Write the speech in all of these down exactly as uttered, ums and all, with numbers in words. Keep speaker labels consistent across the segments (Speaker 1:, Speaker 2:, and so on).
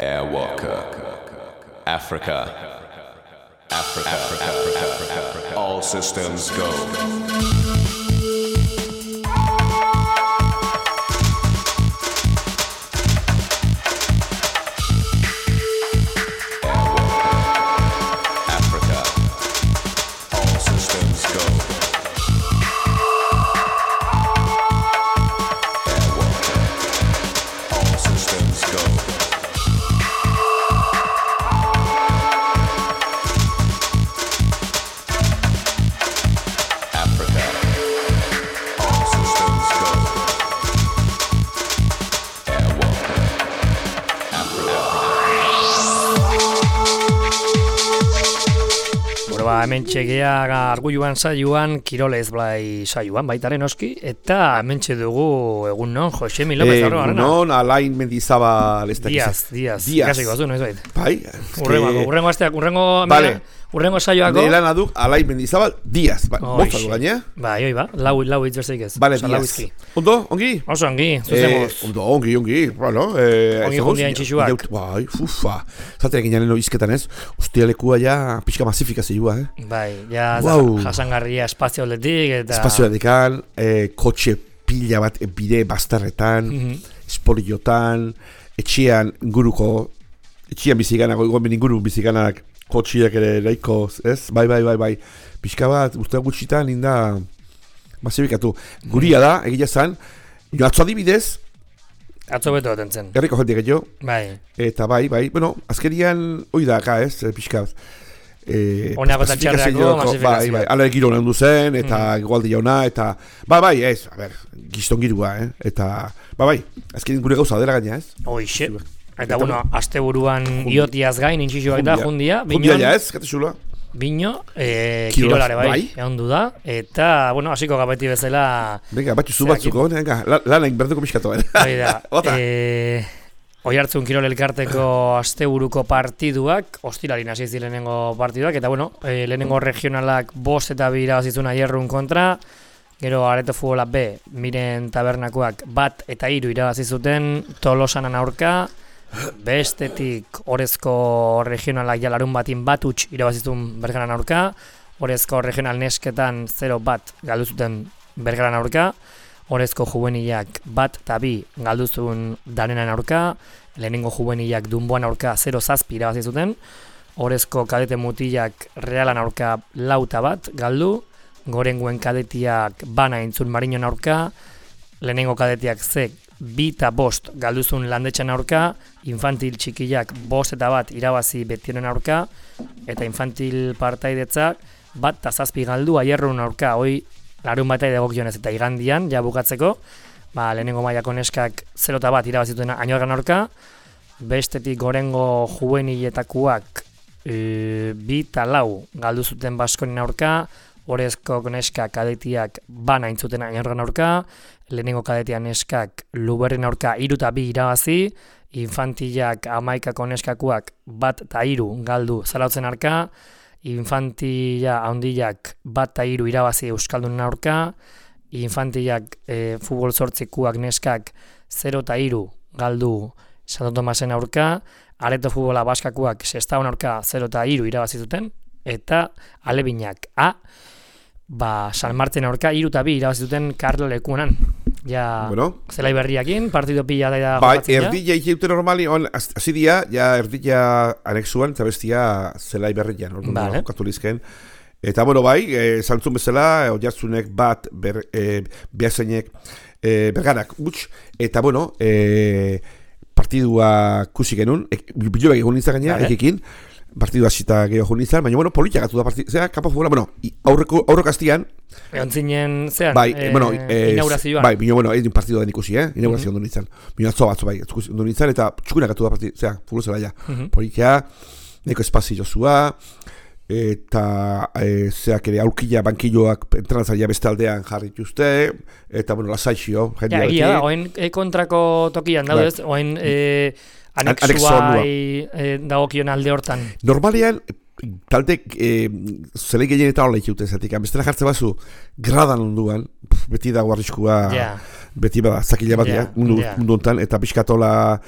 Speaker 1: Airwalker. Africa. Africa. Africa. Africa. Africa. All systems go.
Speaker 2: Hemen txegea arguluan saioan, Kirolez blai saioan, baitaren oski, eta hemen dugu egun non, Josemi López Arroa garena.
Speaker 3: Egun non, Alain Mendizabal ez dakiz.
Speaker 2: Diaz, Diaz, ikasiko bazu, noiz bait.
Speaker 3: Bai.
Speaker 2: Urrengo, urrengo asteak, urrengo,
Speaker 3: vale.
Speaker 2: urrengo saioako.
Speaker 3: Nelan aduk, Alain Mendizabal, Diaz, ba, mozatu gainea.
Speaker 2: Bai, oi ba, lau, lau hitz besteik ez.
Speaker 3: Vale, Diaz. Ondo, ongi?
Speaker 2: Oso ongi, zuzemos.
Speaker 3: Eh, ondo, ongi, ongi, bueno. Eh,
Speaker 2: ongi jundia intxixuak.
Speaker 3: Bai, fufa. Zateak ginen izketan ez, ustialekua ja pixka masifika zilua, eh?
Speaker 2: Bai, ja
Speaker 3: wow.
Speaker 2: Jasangarria espazio aldetik eta...
Speaker 3: Espazio aldekan, eh, kotxe pila bat bide bastarretan, mm-hmm. esporiotan, etxean inguruko, etxean bizikanak, gomen inguru bizikanak, kotxiak ere nahiko, ez? Bai, bai, bai, bai. Pixka bat, uste gutxitan, inda, masifikatu. Guria da, egia zan, jo atzo adibidez,
Speaker 2: atzo beto baten zen.
Speaker 3: Herriko jentik jo.
Speaker 2: Bai.
Speaker 3: Eta bai, bai, bueno, azkerian, hoi da, ka, ez, pixka bat.
Speaker 2: Eh, Oneako eta txarreako masifikazioa.
Speaker 3: Bai, bai, ala giro landu zen, eta mm. igualdi jauna, eta... Ba, bai, ez, a ber, gizton girua, eh? Eta, ba, bai, azkerin gure gauza dela gaina, ez?
Speaker 2: Hoixe. Eta, eta, bueno, azte buruan iotiaz gain, intxixoak da, jundia.
Speaker 3: Jundia, ja, ez, kate xula.
Speaker 2: Bino, eh, kirolare bai, bai. Egon du da, eta, bueno, hasiko gabeti bezala...
Speaker 3: Venga, batxu zu batzuko, venga, lanaik berduko miskatu, eh?
Speaker 2: Bai da, eh... Oihartzun Kirol Elkarteko asteburuko partiduak, ostiralin hasi ziren lehenengo partiduak, eta bueno, e, lehenengo regionalak bost eta bi irabazizun Aierrun kontra, gero Areto Futbola B, Miren Tabernakoak bat eta hiru irabazizuten Tolosanan aurka, bestetik Orezko regionalak jalarun batin bat huts irabazizun Bergaran aurka, Orezko regional nesketan zero bat galduzuten Bergaran aurka, Orezko juvenilak bat eta bi galduzun Danenan aurka, lehenengo juvenilak Dunboan aurka zero zazpi irabazi zuten, Orezko kadete mutilak Realan aurka lau eta bat galdu, Gorenguen kadetiak Bana intzun Marinon aurka, lehenengo kadetiak ze bi eta bost galduzun Landetxan aurka, infantil txikiak bost eta bat irabazi Betionen aurka, eta infantil partaidetzak bat eta zazpi galdu Aierrun aurka, hoi larun batai dagokionez eta igandian, ja bukatzeko, ba, lehenengo mailako neskak zero eta bat irabazituen Añorgan aurka, bestetik Gorengo juveniletakuak e, bi eta lau galdu zuten Baskonin aurka, Orezko neskak kadetiak Bana intzuten Añorgan aurka, lehenengo kadetian neskak Luberren aurka hiru eta bi irabazi, infantilak hamaikako neskakuak bat eta hiru galdu Zarautzen aurka, infantila handilak bat eta hiru irabazi Euskaldunen aurka, infantilak e, futbol zortzikuak neskak zero eta hiru galdu Santo Tomasen aurka, Areto Futbola Baskakuak Sestaon aurka zero eta hiru irabazi zuten, eta Alebinak A, ba, San Marten aurka hiru eta bi irabazi zuten Karlo Lekuanan. Ja, bueno. Zelai berriakin, partido pila da
Speaker 3: bai, jokatzen ja. Bai, erdila ikeute normali, on, hasi dia, ja erdila anexuan, eta bestia zelai berrian, orduan, vale. Katolizken. Eta, bueno, bai, e, zantzun bezala, oiartzunek bat, ber, e, behazainek, e, berganak utx, eta, bueno, e, partidua kusi genuen, e, bilobak egun nintzen gaina, vale. Ekekin, partidua zita gehiago joan nintzen, baina, bueno, politia gatu da partidua, zera, kapa futbola, bueno, aurreko, aurreko aztian,
Speaker 2: egon zinen, zean,
Speaker 3: bai, eh, bueno, eh,
Speaker 2: inaugurazioan.
Speaker 3: Bai, bino, bueno, egin partidu den ikusi, eh? Inaugurazio mm-hmm. ondo nintzen. Bino, atzo batzo, bai, ondo nintzen, eta txukunak atu da partidu, zera, futbol zela ja. Mm-hmm. Polikia, neko espazio zua, eta e, zeak ere aurkila bankilloak entranatzaia beste aldean jarri dituzte, eta, bueno, lasaixio.
Speaker 2: Ja, egia da, oen e, kontrako tokian, daude ez, oen e, anexua e, dagokion alde hortan.
Speaker 3: Normalean, talde e, zelei gehien eta hola ikute zatik, bestela jartze bazu gradan onduan, beti dago arriskua, yeah. beti bada, zakila bat, yeah. mundu, yeah. mundu ontan, eta pixkatola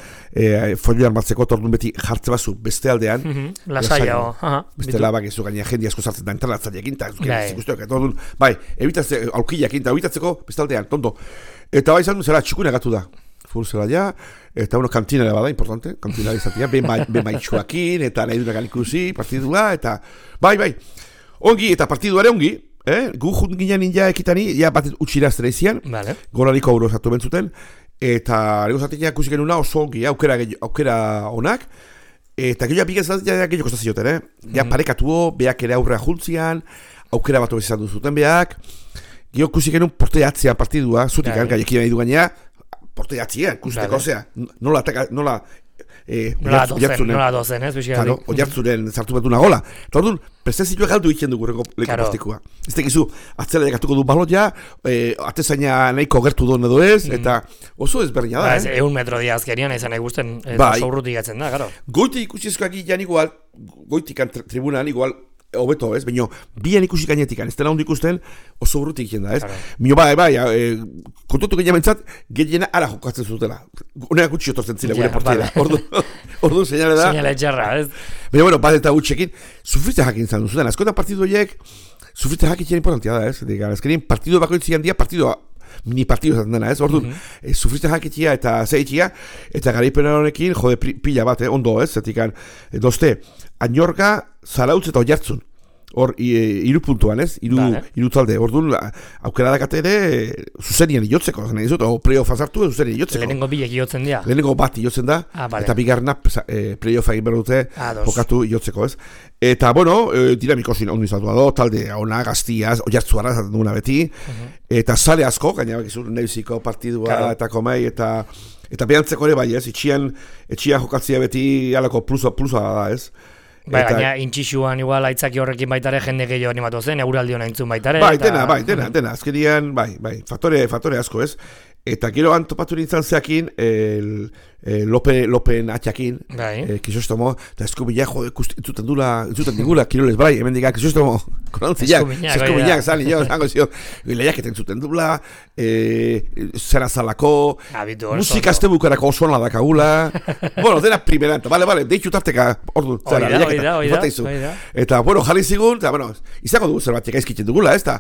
Speaker 3: e, folioan batzeko, tordun beti jartze bazu beste aldean,
Speaker 2: mm-hmm. lasaia, uh-huh.
Speaker 3: bestela bak ezu gaina jende asko sartzen da, entrenatzaileak inta, bai, bai, ebitatzeko, aukillak inta, ebitatzeko beste aldean, tondo, eta bai izan zela txukuna gatu da, furzela ja, eta bueno, kantina bada, importante, kantina izatea, ben maitxuakin, eta nahi dunak alikusi, partidua, eta bai, bai, ongi, eta partiduare ongi, eh? gu jut ginen ninja ekitani, ja bat utxira aztera izian, vale. Golariko auro zatu bentzuten, eta lego zatea ikusi genuna oso ongi, aukera, aukera onak, eta gehiago bigaz zatea gehiago kostazioten, eh? ja mm. parekatuo, beak ere aurrea juntzian, aukera bat obezizan duzuten beak, gehiago ikusi genuen porteatzea partidua, zutik, yeah. gaiekin nahi du gainea, porte jatzien, kusteko, osea, nola, nola, eh,
Speaker 2: nola dozen, nola dozen, ez, bizika.
Speaker 3: Claro, oiartzuren sartu bat duna gola. Eta orduan, prestenzioa galdu itzen dugu leko partikoa. Ez tekizu, atzela jakatuko du balot ja, eh, atezaina nahiko gertu duen edo ez, mm. eta oso ezberdina da,
Speaker 2: ba,
Speaker 3: eh?
Speaker 2: Ez, egun metro diazkerian izan nahi guzten,
Speaker 3: bai.
Speaker 2: Oso urrutik gatzen da, garo.
Speaker 3: Goiti ikusizkoak ikan igual, goitikan tribunan igual, hobeto, ez? Baina, bian ikusi gainetikan, ez dela ondo ikusten, oso urrutik iken da, ez? Mio, bai, bai, e, kontotu gehiago mentzat, gehiena ara jokatzen zutela. Honeak gutxi otortzen zile, gure portera. Ordu, seinale da.
Speaker 2: Seinale txarra, ez?
Speaker 3: Baina, bueno, bat eta gutxekin, sufritze jakin zan duzuten. Azkotan partidu horiek, sufritze jakin importantia da, ez? Ezkerien, partidu bakoitzian dia, partidua, mini partidu zaten dena, ez? Orduan, mm-hmm. e, sufritze jakitia eta zeitia, eta garaipena honekin, jode, pila bat, eh? Ondo, ez? Zetikan, e, dozte, Añorga, Zarautz eta Oiartzun. Hor, hiru puntuan, ez? Hiru vale. talde. Orduan, aukera dakate ere, zuzenian iotzeko, zene dizut, o play-offa zartu, zuzenian iotzeko.
Speaker 2: Lehenengo bilek iotzen dira.
Speaker 3: Lehenengo bat iotzen da, ah, vale. Eta bigarna e, play-offa egin behar dute, ah, jokatu iotzeko, ez? Eta, bueno, e, dinamiko zin ondo izatu da, talde, ona, gaztiaz, Oiartzuarra zaten duguna beti, uh-huh. eta sale asko, gaina bakizun, nebiziko partidua, claro. eta komei, eta eta behantzeko ere bai, ez? Itxian, etxian jokatzia beti, alako plusa, plusa da, ez?
Speaker 2: Bai, eta, gaina intxixuan igual aitzaki horrekin baitare jende gehiago animatu zen, euraldi hona intzun baitare.
Speaker 3: Bai, eta... dena, bai, dena, dena, azkerian, bai, bai, faktore, faktore asko ez. Eta gero antopatu nintzen zeakin, el, el, Lope, Lopen atxakin, bai. e, kisostomo, eta eskubila, jode, entzuten dula, entzuten digula, kiroles, bai, hemen digak, kisostomo, konontziak, eskubinak, zani, jo, zango zion, lehiak entzuten dula, e, zera zalako, musika azte bukarako oso hona dakagula, bueno, dena primeranto, bale, bale, deitu tarteka, ordu, zera, lehiak eta, eta, bueno, jarri zigun, eta, bueno, izango dugu zer batek aizkitzen dugula, ez da,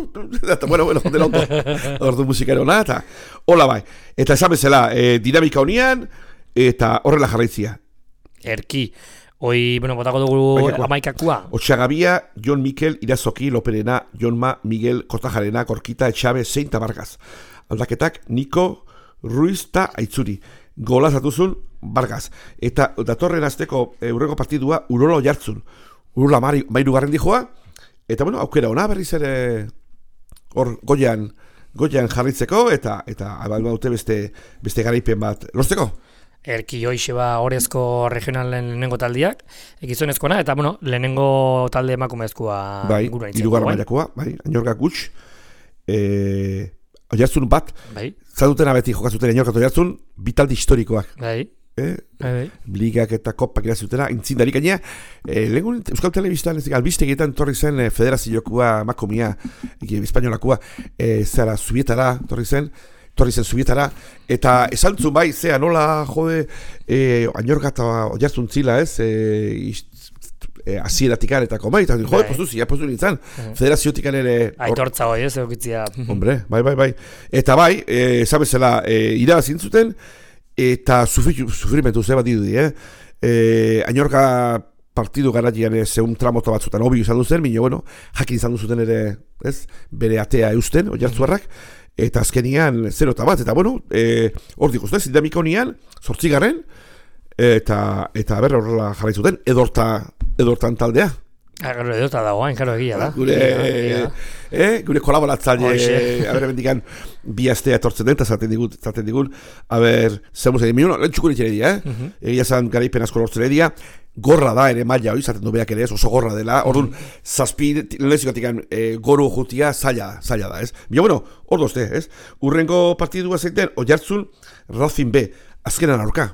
Speaker 3: bueno, bueno, dela ondo, ordu musikero na, eta, hola bai, eta esan bezala, e, dinamika honian, eta horrela jarraitzia.
Speaker 2: Erki, hoi, bueno, botako dugu amaikakua.
Speaker 3: Otxagabia, Jon Mikel, Irazoki, Loperena, Jonma, Miguel, Kortajarena, Korkita, Etxabe, Zein eta Bargaz. Aldaketak, Niko, Ruiz eta Aitzuri. Gola zatuzun, Bargaz. Eta datorren azteko eurreko partidua, Urola Oiartzun. Urola mairu garren dijoa, eta bueno, aukera ona berriz ere hor goian, goian jarritzeko, eta eta abalbaute beste, beste garaipen bat lortzeko.
Speaker 2: Erki hoixe ba Orezko regionalen lehenengo taldiak, ekizonezkoa, eta bueno, lehenengo talde emakumezkoa
Speaker 3: bai, gura itzeko. Irugarra mailakoa, bai, Añorga gutx, eh, Oiartzun bat, bai. Zaduten abeti jokatzuten Añorga eta Oiartzun, bitaldi historikoak. Bai. Eh? Bai. Ligak eta kopak irazutena, intzindari gainea, eh, lehengun Euskal Telebistan, albistegietan torri zen eh, federaziokoa, makomia, eh, espainolakua, eh, zara Zubietara, torri zen, torri zen Zubietara, eta esaltzun bai, zea nola, jode, eh, Añorga eta Oiartzun zila, ez, eh, eh, azieratikan eta komai, eta jode, postu zia, postu nintzen, uh-huh. federaziotikan ere...
Speaker 2: Aitortza hoi, ez, eukitzia.
Speaker 3: Hombre, bai, bai, bai. Eta bai, eh, zabezela, eh, irabazin zuten, eta sufrimentu ze bat idudi, eh? E, Añorga partidu garatian zeun tramoto batzutan hobi izan duzen, minio, bueno, jakin izan duzuten ere, ez? Bere atea eusten, Oiartzuarrak, eta azkenian zero eta bat, eta bueno, e, hor dikuzte, dinamika honian, zortzigarren, eta, eta berra horrela jarraitzuten, edorta, edortan taldea.
Speaker 2: Gero edota dagoain, gero egia da.
Speaker 3: Gure, eh, gure kolaboratzaile, a ber, bendikan, bi astea etortzen den, eta zaten digun, zaten digun, a ber, zemuz egin, minuno, lehen txukun itxere dia, eh? Uh-huh. Egia zan garaipen asko lortzen edia, gorra da ere maila hori, zaten du beak ere ez, oso gorra dela, orduan, uh-huh. zazpi, lehenzikotikan, e, goru jutia, zaila, zaila da, ez? Bila, bueno, hor dozte, ez? Urrengo partidua zeiten, Oiartzun, Racing B, azkenan aurka.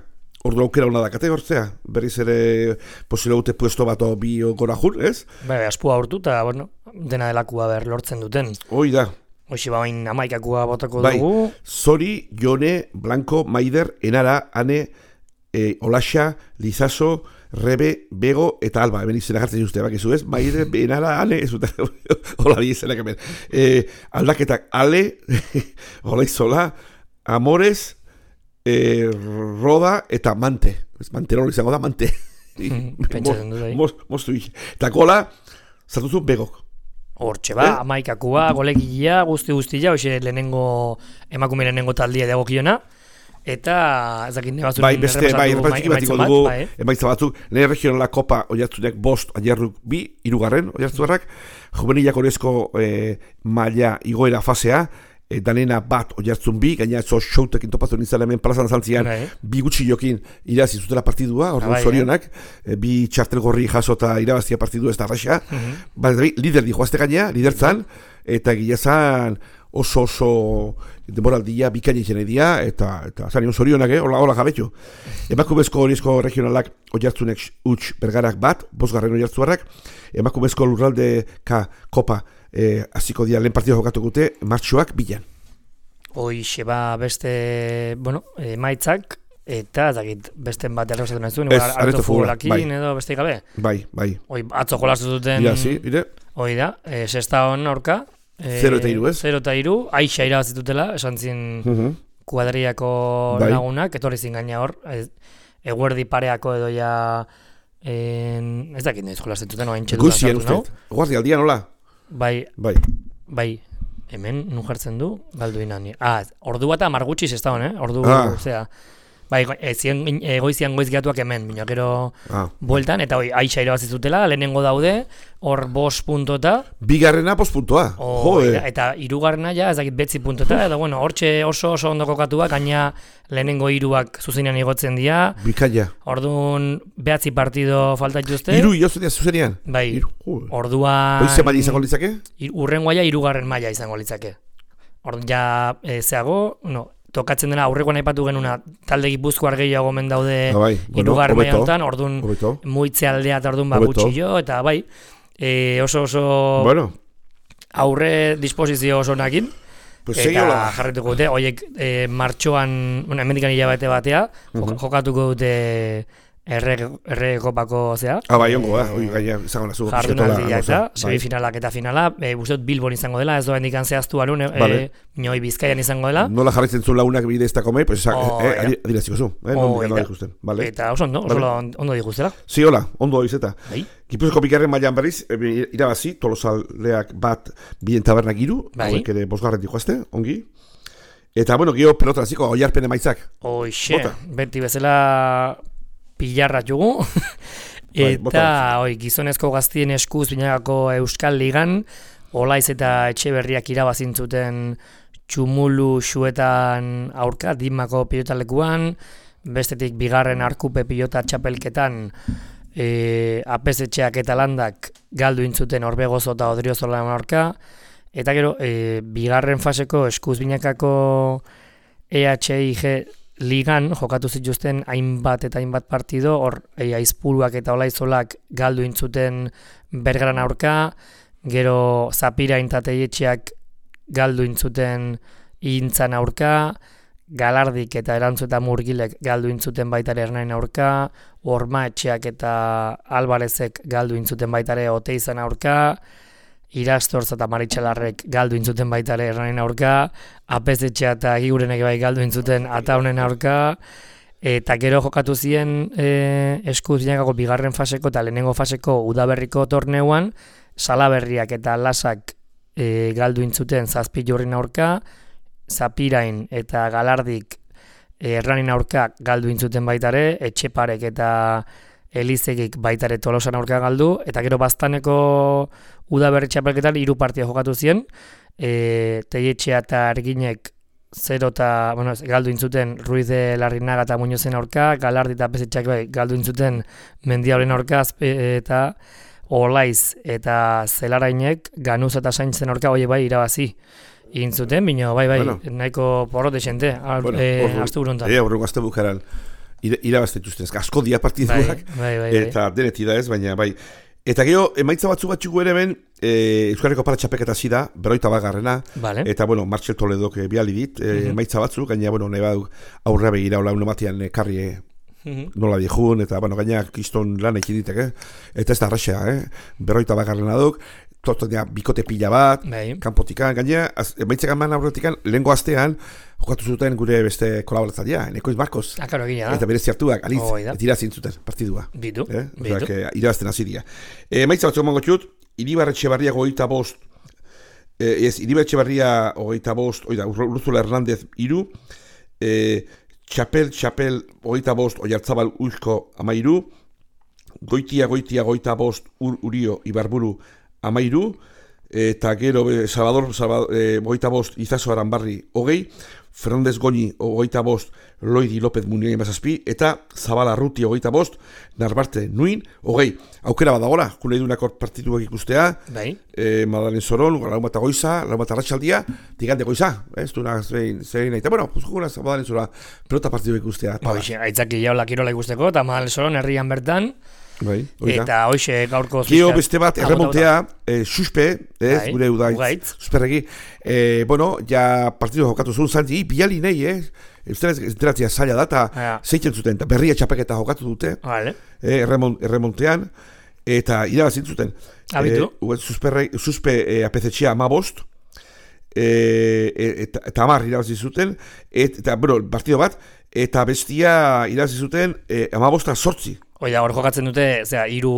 Speaker 3: ordu aukera hona dakate hortzea, berriz ere posile dute puesto bat o bi gora jur, ez?
Speaker 2: Bai, aspua hortu eta, bueno, dena delakua ber lortzen duten.
Speaker 3: Hoi da.
Speaker 2: Hoxe ba, bain amaikakua botako
Speaker 3: bai,
Speaker 2: dugu.
Speaker 3: Zori, Jone, Blanco, Maider, Enara, Ane, e, Olaxa, Lizaso, Rebe, Bego eta Alba. Hemen izena jartzen juzte, bakizu ez? Maider, Enara, Ane, ez dut, hola di izenak hemen. E, aldaketak Ale, Olaizola, Amores, e, Roda eta Mante. Manterol izango da, Mante.
Speaker 2: Pentsatzen du da.
Speaker 3: Moztu ik. Eta gola, zartuzu Begok.
Speaker 2: Hortxe ba, eh? amaikakua, golegilea, guzti-guztia, hoxe lehenengo, emakume lehenengo taldia dagokiona, eta ez dakit nebazuren
Speaker 3: bai, beste, bai, errepatziko dugu,
Speaker 2: bai,
Speaker 3: emaitza batzuk, lehen regionala kopa oiartzunek bost, aierruk bi, irugarren oiartzuarrak, juvenilak horrezko eh, maila igoera fasea, e, danena bat oiartzun bi, gaina etzo showtekin topatu nintzen hemen plazan zantzian, bai. Bi gutxi jokin irabazi zutela partidua, orduan bai, zorionak, e, bi txartel gorri jasota irabazia partidua ez da raxa, uh -huh. Ba, lider di joazte gaina, liderzan, eta gilazan oso oso demoraldia bikaina izan edia, eta, eta zan egon zorionak, eh? hola, hola jabetxo. Emakumezko horiezko regionalak oiartzunek utx bergarak bat, bosgarren oiartzuarrak, emakumezko lurralde ka kopa, Eh, aziko dia lehen partida jokatu gute, martxoak bilan.
Speaker 2: Hoixe ba beste, bueno, e, maitzak, eta dakit besten bat errezatu nahi zuen, areto futbolakin bai. Edo beste gabe.
Speaker 3: Bai, bai.
Speaker 2: Hoi, atzo jolastu duten...
Speaker 3: Ira, zi, ire.
Speaker 2: Hoi da, e, sexta hon aurka.
Speaker 3: E, zero eta iru, ez?
Speaker 2: Zero eta iru, aixa irabazitutela, esan zin uh -huh. kuadriako bai. Lagunak, etorri zin gaina hor, e, eguerdi pareako edo ja... En, ez dakit nahiz jolastu duten, oain txedutan
Speaker 3: sartu nau. Guardi aldian, hola?
Speaker 2: Bai,
Speaker 3: bai,
Speaker 2: bai, hemen nun jartzen du, galduinan. Ah, ordu bat amar gutxiz ez da hon, eh? Ordu,
Speaker 3: ah.
Speaker 2: zera, bai, egoizian goiz gehatuak hemen, bina gero
Speaker 3: ah.
Speaker 2: bueltan, eta hoi, aixa irabazizutela, lehenengo daude, hor bost puntota.
Speaker 3: Bigarrena bost puntoa,
Speaker 2: jode. Eta irugarrena ja, ez dakit betzi puntota, eta bueno, hortxe oso oso ondo kokatuak, gaina lehenengo hiruak zuzenean igotzen dira.
Speaker 3: Bikaia.
Speaker 2: Orduan, behatzi partido faltat juzte.
Speaker 3: Hiru igotzen zuzenean?
Speaker 2: Bai, orduan...
Speaker 3: Hoize maila izango litzake?
Speaker 2: Urren guaia irugarren maila izango litzake. Orduan, ja, e, zeago, no, tokatzen dena aurrekoan aipatu genuna talde Gipuzkoar gehiago omen daude bai, irugarren bueno, maila honetan, orduan muitze aldea eta orduan ba gutxillo, eta bai, e, oso oso
Speaker 3: bueno.
Speaker 2: aurre disposizio oso nakin.
Speaker 3: Pues
Speaker 2: eta jarrituko dute, oiek e, martxoan, bueno, hemendikan hilabete batea, uh -huh. jokatuko dute erre, erre kopako zea.
Speaker 3: Ah, bai, ongo, eh? Oi, gaia, izango nazu.
Speaker 2: Jardunaldia eta, semifinalak eta finala, e, bustot Bilbon izango dela, ez doa hendikan zehaztu alun, e, vale. Minoi Bizkaian izango dela.
Speaker 3: Nola jarritzen zu launak bide ez dako mei, pues oh, eh, adiraziko zu, eh?
Speaker 2: Oh,
Speaker 3: no ikusten, vale.
Speaker 2: Eta oso ondo, oso vale. Ondo diguztela.
Speaker 3: Si, hola, ondo izeta.
Speaker 2: Bai.
Speaker 3: Gipuzko bigarren mailan berriz, e, irabazi, tolosaleak bat bien tabernak iru, hauek ere bosgarren dikoazte, ongi. Eta, bueno, geho pelota ziko, oiarpen emaitzak.
Speaker 2: Oixe, beti bezala pilarra jugu. Eta, oi, gizonezko gaztien eskuz binagako Euskal Ligan, Olaiz eta Etxeberriak irabazintzuten txumulu xuetan aurka, Dimako pilotalekuan, bestetik bigarren arkupe pilota txapelketan, e, apesetxeak eta landak galdu intzuten Orbegozo eta Odriozolan aurka, eta gero, e, bigarren faseko eskuz binakako E H I G Ligan jokatu zituzten hainbat eta hainbat partido, hor e, Aizpuruak eta Olaizolak galdu intzuten Bergaran aurka, gero Zapirain eta Teietxeak galdu intzuten Intzan aurka, Galardik eta Erantzu eta Murgilek galdu intzuten baitare Ernain aurka, Ormaetxeak eta Albarezek galdu intzuten baitare Oteizan aurka, Irastorz eta Maritxalarrek galdu intzuten baitare Ernain aurka, Apezetxea eta Gigurenek bai galdu intzuten Ataunen aurka, eta gero jokatu ziren e, eskuz binakako bigarren faseko eta lehenengo faseko udaberriko torneuan, Salaberriak eta Lasak e, galdu intzuten Zazpi Jurrin aurka, Zapirain eta Galardik e, Ernanin aurka galdu intzuten baitare, Etxeparek eta Elizegik baitare Tolosan aurka galdu, eta gero Baztaneko udaberri txapelketan hiru partia jokatu zien, e, Teietxea eta Erginek zero eta, bueno, galdu intzuten Ruiz de Larrinaga eta Muñozen aurka, Galardi eta Pesetxeak bai, galdu intzuten Mendiaulen aurka, eta Olaiz eta Zelarainek Ganuz eta Saintzen aurka hoi bai irabazi intzuten, bino bai bai, bueno. Nahiko porrote xente, bueno, eh, astu buruntan.
Speaker 3: Ea, horrego azte bukaran. irabazten dituzten, asko dia partiduak,
Speaker 2: bai, bai, bai,
Speaker 3: eta deneti da ez, baina bai. Eta gero, emaitza batzu batzuko ere ben, e, Euskal Herriko Pala txapeketa hasi da, berroita bagarrena,
Speaker 2: vale.
Speaker 3: Eta, bueno, Martxel Toledok e, biali dit, e, uh-huh. emaitza batzuk, gaina, bueno, nahi badu aurra begira, hola, uno batian e, karri e, uh-huh. nola diejun, eta, bueno, gaina kiston lan ekin ditek, eh? Eta ez da arraxea, eh? Berroita bagarrena duk, tortonia bikote pila bat, bai. Kanpotikan, gaina, emaitzak aman aurretikan, lehengo astean, jokatu zuten gure beste kolaboratzailea, Nekoiz Marcos.
Speaker 2: Ah, claro, gina,
Speaker 3: eta bere zertuak, alitz,
Speaker 2: oh,
Speaker 3: etira zintzuten partidua.
Speaker 2: Bitu,
Speaker 3: eh?
Speaker 2: bitu.
Speaker 3: Osa, irabazten hasi dira. E, maitza batzuk emango txut, Iribar Etxebarria hogeita bost, e, ez, Iribar Etxebarria hogeita bost, oida, Urzula Hernandez iru, e, Txapel, Txapel, hogeita bost, Oiartzabal Uzko amairu, Goitia, Goitia, hogeita bost, Ur, Urio, Ibarburu amairu, eta gero Salvador, Salvador e, hogeita bost, Izaso Aranbarri hogei, Fernandez Goñi hogeita bost, Loidi López Muniain Mazazpi, eta Zabala Ruti hogeita bost, Narbarte Nuin hogei. Aukera badagola, kule idunakor partituak ikustea,
Speaker 2: bai.
Speaker 3: e, Madalen Zoron, laun bat goiza, laun bat arratsaldia, digante goiza, ez du naz zein zein eta bueno, pues juguna Madalen Zora, pelota partituak ikustea.
Speaker 2: Hoxe, aitzaki jaula kirola ikusteko, eta Madalen Zoron herrian bertan,
Speaker 3: bai,
Speaker 2: eta hoxe gaurko
Speaker 3: Gio beste bat erremontea, eh, suspe, ez, bai, gure
Speaker 2: udaitz,
Speaker 3: susperregi, eh, bueno, ja partidu jokatu zuen zanti, biali nahi, eh, enteratzea zaila da, eta zeitzen zuten, eta berria txapeketa jokatu dute, vale. eh, erremont, erremontean, eta irabazin zuten.
Speaker 2: Abitu?
Speaker 3: Eh, suspe, suspe eh, apezetxea ama bost, eh, eta, eta amar irabazin zuten, et, eta, bueno, partido bat, eta bestia irabazin zuten eh, ama bosta sortzi.
Speaker 2: Oida, hor jokatzen dute, zera, iru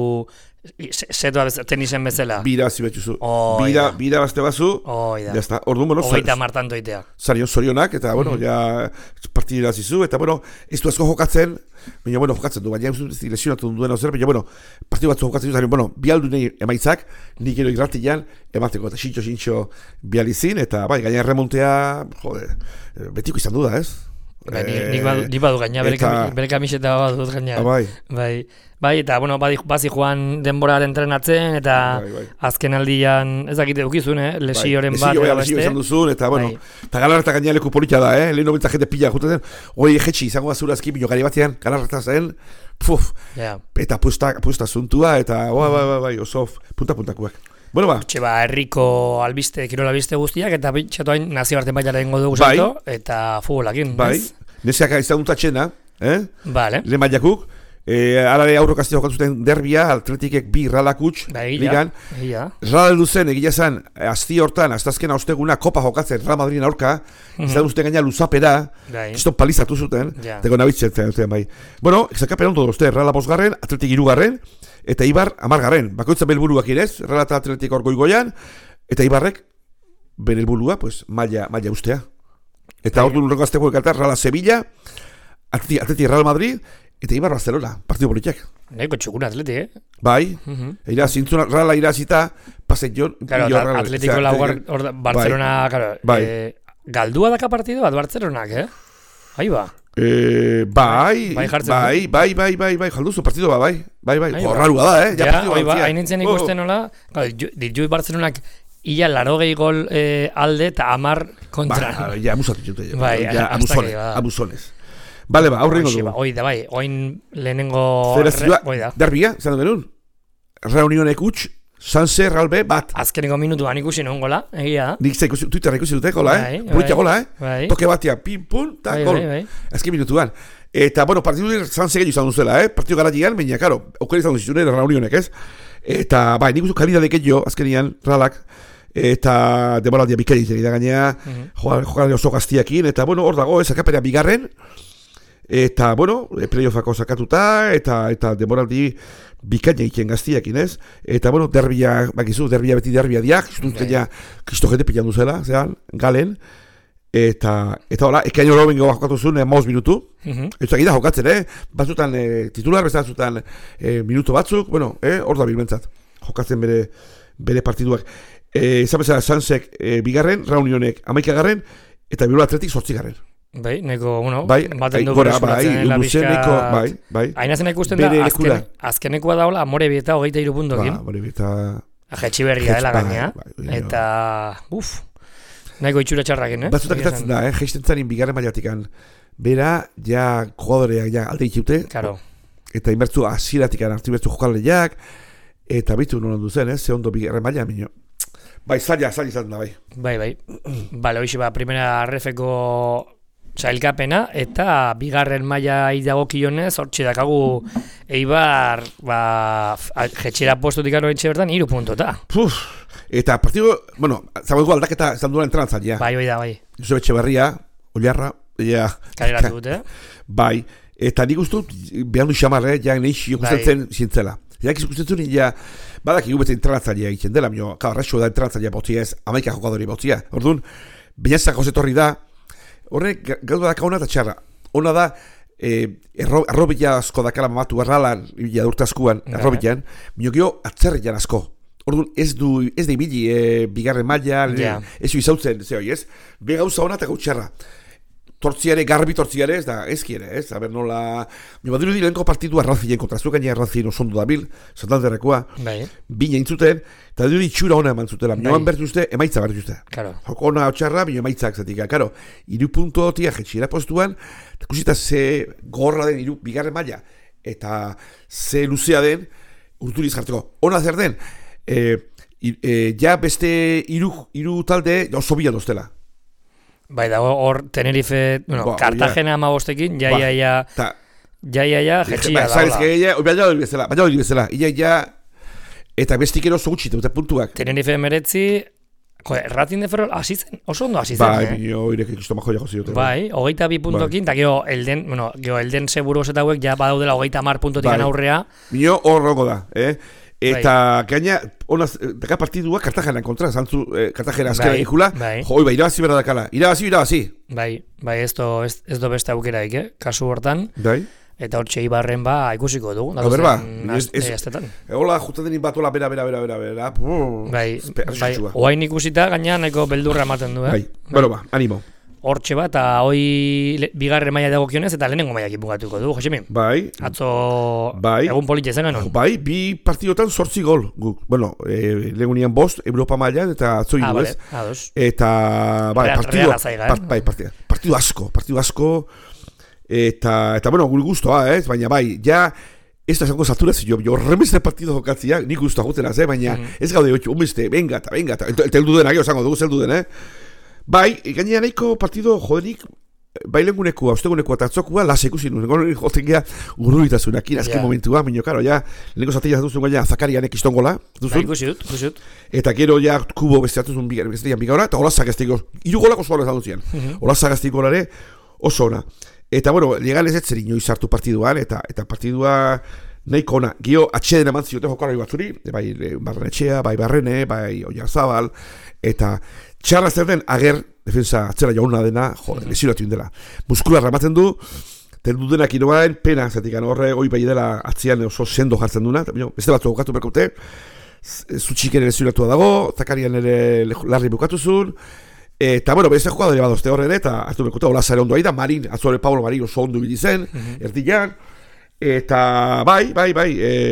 Speaker 2: setua tenisen bezala.
Speaker 3: Bira bazi betxuzu. Bira, bira bazte bazu.
Speaker 2: Oida.
Speaker 3: Jazta, orduan, bueno,
Speaker 2: ogeita martanto itea.
Speaker 3: Zarion zorionak, eta, bueno, mm-hmm. ja partidira zizu, eta, bueno, ez du asko jokatzen, baina, bueno, jokatzen du, baina ez du lesionatu duen ozer, baina, bueno, partidu batzu jokatzen du, zarion, bueno, bialdu nahi emaitzak, nik ero irratian, emateko, eta xintxo-xintxo bializin, eta, bai, gaina remontea, jode, betiko izan du da, ez?
Speaker 2: Ba, eh, nik badu, nik badu gaina, eta... bere kamiseta badut gaina.
Speaker 3: Ah, bai.
Speaker 2: Bai. Bai, eta, bueno, bazi joan denboraren entrenatzen, eta bai, bai. Azken aldian, ez dakite ukizun, eh? Lesioren bai. bat.
Speaker 3: Lesio, lesio izan duzun, eta, bueno, eta bai. Galarreta gaina leku polita da, eh? Lehen nobentza jende pila jutatzen, hori jetxi, izango da zurazki, bino gari batean, galarreta zen, puf, yeah. Eta puesta, puesta zuntua, eta, bai, bai, bai, bai, oso, punta-puntakuak. Bueno, ba.
Speaker 2: Txe, ba, herriko albiste, kirola albiste guztiak, eta bitxatuain nazioarte baitara ingo dugu bai. Salto, eta futbolakin.
Speaker 3: Bai, neseak izan dut atxena, eh?
Speaker 2: Vale.
Speaker 3: Lehen baiakuk, eh, alare aurro kastio jokatzuten derbia, Atletikek bi ralakutx,
Speaker 2: ba, ligan. Egia.
Speaker 3: Rala duzen, egila zen, azti hortan, aztazkena osteguna, kopa jokatzen, Real Madridin aurka, mm-hmm. izan duzten gaina luzapera, kiston palizatu zuten, ja. Tego nabitzen zen, bai. Bueno, exakapen ondo duzte, Reala bosgarren, Atletik irugarren, eta Ibar amargarren, bakoitza belburuak irez, Real eta Atletik orgoigoian, eta Ibarrek, bere helburua, pues, maila, maila ustea. Eta hor duen urrengo azteko ekartar, Real Sevilla, Atletik, Atletik Real Madrid, eta Ibar Barcelona, partidu politiak.
Speaker 2: Neko txukun Atletik, eh?
Speaker 3: Bai, uh-huh. Eira, zintzuna, Reala irazita, pasen jon,
Speaker 2: claro, jo, Atletiko laugar, Barcelona, bai. Claro, bai. Eh, galdua daka partidu bat Barcelonak, eh? Ahí ba.
Speaker 3: Eh, bai, bai, bai, bai, bai, bai, bai, jalduzu partidu ba, bai, bai, bai, horrarua da, eh?
Speaker 2: Ja, oi ba, hain nintzen ikusten nola, ditu Barcelonak ia larogei gol eh, alde eta amar kontra.
Speaker 3: Ba, ja, amusatu jute,
Speaker 2: bai,
Speaker 3: ja, amusones, amusones. Bale ba, aurrengo dugu.
Speaker 2: Oi da, bai, oin lehenengo...
Speaker 3: Federazioa, derbia, zan denun, reunionek utx, Sanse, Ralbe, bat.
Speaker 2: Azkeneko minutuan ikusi non gola, egia da.
Speaker 3: Nik ikusi, Twitterra ikusi dute gola, eh? Politia gola, eh?
Speaker 2: Bai.
Speaker 3: Toke batia, pim, pum, ta,
Speaker 2: bai,
Speaker 3: gol.
Speaker 2: Bai, bai.
Speaker 3: Azken minutuan. Eta, bueno, partidu Sanse gehiago izan duzela, eh? Partidu gara gian, baina, karo, aukera izan duzitune, reunionek, ez? Eta, bai, nik usu kalidadek jo, azkenian, Ralak, eta demoraldia bikain izan da gainea, uh-huh. Jogan oso gaztiakin, eta, bueno, hor dago, esakapera bigarren, eta, bueno, playoffako sakatuta, eta, eta demoraldi bikaina egiten gaztiakin, ez? Eta, bueno, derbia, bakizu, derbia beti derbia diak, justuntzen ja, kristo jende pilan duzela, zean, galen, eta, eta hola, ekain hori bengo jokatu zuen, eh, maus minutu, uh-huh. Eta gira jokatzen, eh? Batzutan eh, titular, bezatzutan eh, minutu batzuk, bueno, eh, hor da bilmentzat, jokatzen bere, bere partiduak. Eh, Ezan bezala, Sansek eh, bigarren, Reunionek amaikagarren, eta Bilbao Atletik sortzigarren.
Speaker 2: Bai, neko, bueno,
Speaker 3: bai,
Speaker 2: baten dugu
Speaker 3: gora, bai, luzeneko, bai, bai.
Speaker 2: Haina zen ikusten da, azken, azkenekoa daula, Amore Bieta hogeita iru puntokin.
Speaker 3: Ba, Amore Bieta...
Speaker 2: Jetxi berria dela gainea. Bai, bai, eta, uff, nahiko itxura txarrakin, eh?
Speaker 3: Batzutak etatzen da, eh? Geisten zanin bigarren maiatikan bera, ja, jugadoreak, ja, alde itxute.
Speaker 2: Claro.
Speaker 3: Eta inbertzu hasieratik hartu bertzu jokalariak, eta bitu nola duzen, eh? Ze ondo bigarren maila, minio. Bai, zaila, zaila izan da, bai.
Speaker 2: Bai, bai. Bale, hoxe, ba, primera refeko sailkapena, eta bigarren maila idagokionez, hortxe dakagu Eibar, ba, jetxera postutik aro etxe bertan, iru puntota.
Speaker 3: Puf, eta partido, bueno, zagoiko aldaketa izan duela entranatzailea.
Speaker 2: Bai, bai da, bai.
Speaker 3: Josep Etxeberria, Oliarra, ja.
Speaker 2: Kaleratu dute,
Speaker 3: Bai, eta nik uste dut, behar du xamarre, ja, nahi ikusten zintzela. Ja, ikusten zuen, ja, badak igubetzen entranatzailea egiten dela, mio, kau, arraxo da entranatzailea botzia ez, amaika jogadori botzia. Orduan, binezak josetorri da, horrek gauda daka hona eta txarra. Hona da, eh, arrobila asko dakala mamatu erralan, ja urtazkuan, arrobilan, mio geho atzerrian asko. Orduan, ez du, ez da ibili, e, bigarren maila, yeah. Ez du izautzen, ze hoi, ez? Be gauza hona eta gautxarra. Tortziare, garbi tortziare, ez da, ez kiere, ez? A ber, nola... Mi badiru di lehenko partidua Ralfien kontra, zuek gaina Ralfien osondo dabil, Santanderrekoa,
Speaker 2: bai.
Speaker 3: Bina intzuten, eta diru itxura hona eman zutela, bai. Mioan bertuzte, emaitza bertuzte.
Speaker 2: Claro.
Speaker 3: Joko hona otxarra, mio emaitzak zatika, karo, iru puntu otia jetxira postuan, eta kusita ze gorra den iru bigarren maila, eta ze luzea den, urturiz jartzeko. Hona zer den, e, e, ja beste iru, iru talde oso bila doztela.
Speaker 2: Bai, dago hor Tenerife, bueno, ba, Cartagena ama bostekin, ja, ba, ja, ja,
Speaker 3: ta,
Speaker 2: ja, ja, ja, jetxia
Speaker 3: ba,
Speaker 2: daola.
Speaker 3: Ja, baina hori bezala, baina hori bezala, ia, ja, eta bestik ero oso gutxite, eta puntuak.
Speaker 2: Tenerife meretzi, jo, Racing de Ferrol asitzen, oso ondo asitzen,
Speaker 3: bai,
Speaker 2: eh?
Speaker 3: Bai, bino, irek ikisto majo jako zioten.
Speaker 2: Bai, hogeita bi puntokin, eta gero elden, bueno, gero elden seguru oseta hauek, ja badaudela hogeita mar puntotik bai. Aurrea.
Speaker 3: Bino hor rongo da, eh? Eta bai. Gaina, onaz, daka partidua Cartagena kontra, zantzu, eh, Cartagena azkera bai, ikula, bai. Jo, bai, irabazi berda dakala, irabazi, irabazi.
Speaker 2: Bai, bai, ez do, ez, ez do beste aukeraik, eh? Kasu hortan.
Speaker 3: Bai.
Speaker 2: Eta hortxe Ibarren ba ikusiko dugu.
Speaker 3: A ber, ba,
Speaker 2: aztetan.
Speaker 3: Hola, justa denin bat, hola, bera, bera, bera, bera, bera.
Speaker 2: Bai, bai, oain ikusita, gaina nahiko beldurra ematen du, eh?
Speaker 3: Bai, bueno, ba, animo.
Speaker 2: Hortxe bat, eta hoi bigarren maila dagokionez, eta lehenengo maila kipugatuko du, Josemi?
Speaker 3: Bai.
Speaker 2: Atzo
Speaker 3: bai.
Speaker 2: Egun politxe zen, non?
Speaker 3: Bai, bi partidotan sortzi gol. Guk, bueno, e, lehunian bost, Europa mailan eta atzo
Speaker 2: ah,
Speaker 3: idu
Speaker 2: vale.
Speaker 3: ez.
Speaker 2: Ados.
Speaker 3: Eta, bai,
Speaker 2: Real,
Speaker 3: partido,
Speaker 2: Real azaiga, eh?
Speaker 3: part, bai, partido, partido asko, partido asko, eta, eta bueno, gure guztua, ez, baina bai, ja, ez da zango zaltura zio, jo, horremezte partido jokatzia, nik guztua gutela, eh, baina, mm. ez gaude, otxo, umeste, venga, eta, venga, eta, eta eldu dena, gero zango dugu, zeldu den, eh? Bai, gainera nahiko partido jodenik, bai lehengunekua, ostegunekua eta atzokua, lasa ikusi nuen, goren joten geha urruitazunak, azken yeah. momentua, minio, karo, ja, lehenko zateia duzun gaina Zakarianek istongola, duzun.
Speaker 2: Bai, ikusi dut, ikusi dut.
Speaker 3: Eta gero ja kubo besteatuzun bestean bigara, eta hola zagaztiko, iru golako oso hola zaduzian, hola zagaztiko olare, oso ona. Eta, bueno, legales ez zer inoiz hartu partiduan, eta eta partidua nahiko ona. Gio, atxeden eman zioten jokalari batzuri, bai Barrenetxea, bai Barrene, bai Oiarzabal, eta txarra zer den, ager, defensa atzera jauna dena, jo, mm-hmm. lesionatu indela. Muskularra ematen du, tendu denak inoain, pena, zetik, horre, oi bai dela atzian oso sendo jartzen duna, eta beste batzu bukatu berkaute, zutxik ere lesionatua dago, Zakarian ere larri bukatuzun, eta, bueno, beste jugadore badozte horren, eta hartu berkaute, hola zare ondo aida, Marin, atzore Pablo Marin oso ondo bilizen, mm-hmm. erdian, eta bai, bai, bai,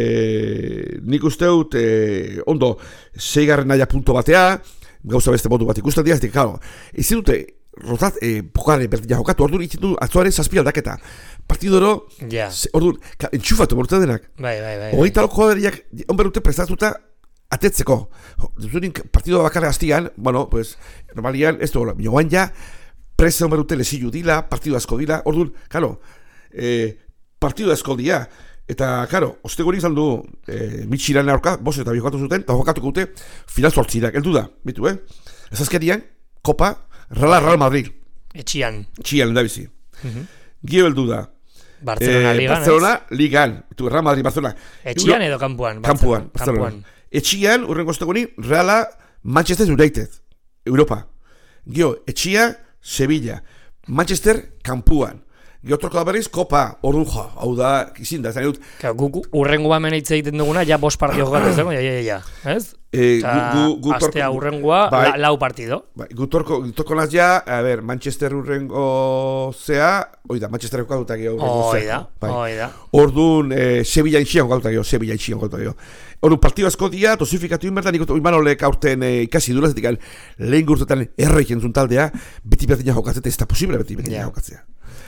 Speaker 3: e, nik usteut, e, ondo, seigarren naia punto batea, gauza beste modu bat ikusten dira, zetik, claro, ezin dute, rotat, eh, pokare, bertia jokatu, orduan itzen du, atzoaren zazpi aldaketa. Partidoro,
Speaker 2: yeah.
Speaker 3: orduan, entxufatu bortu denak.
Speaker 2: Bai, bai, bai.
Speaker 3: Hogeita loko joderiak, onber dute prestatuta, atetzeko. Zurin, partido bakarra hastian, bueno, pues, normalian, ez du, joan ja, presa onber dute lesilu dila, partido asko dila, orduan, claro, eh, partido asko dira, eta, karo, ostegorik izan du e, mitxiran aurka, bos eta biokatu zuten, eta jokatuko dute final zortzirak, eldu da, bitu, eh? Ez azkerian, Kopa, Real, Real Madrid.
Speaker 2: Etxian.
Speaker 3: Etxian, da bizi.
Speaker 2: Uh-huh.
Speaker 3: Gio eldu da.
Speaker 2: Barcelona
Speaker 3: e,
Speaker 2: Ligan,
Speaker 3: Barcelona Ligan. Bitu, Real Madrid, Barcelona.
Speaker 2: Etxian edo kampuan?
Speaker 3: Kampuan, Barcelona. Etxian, urrengo ostegoni, Reala, Manchester United, Europa. Gio, Etxia, Sevilla. Manchester, kampuan. Geotorko da berriz, Kopa, orduan jo, hau da, izin da, zan dut.
Speaker 2: Guk urrengo bamen hitz egiten duguna, ja bost partido jokatzen dago, ja, ja, ja, ez?
Speaker 3: E, gu, gu,
Speaker 2: astea urrengoa, bai, la, lau partido.
Speaker 3: Bai, gutorko, gutorko naz ja, a ber, Manchester urrengo zea, oida, Manchester jokatuta geho urrengo zea.
Speaker 2: Oida, bai. oida.
Speaker 3: Orduan, eh, Sevilla intxian jokatuta geho, Sevilla intxian jokatuta geho. Orduan, partido asko dia, dosifikatu inbertan, nik imanolek aurten eh, ikasi dura, zetik, lehen gurtetan erreik entzun taldea, beti berdina jokatzea, ez da posible beti berdina yeah. jokatzea.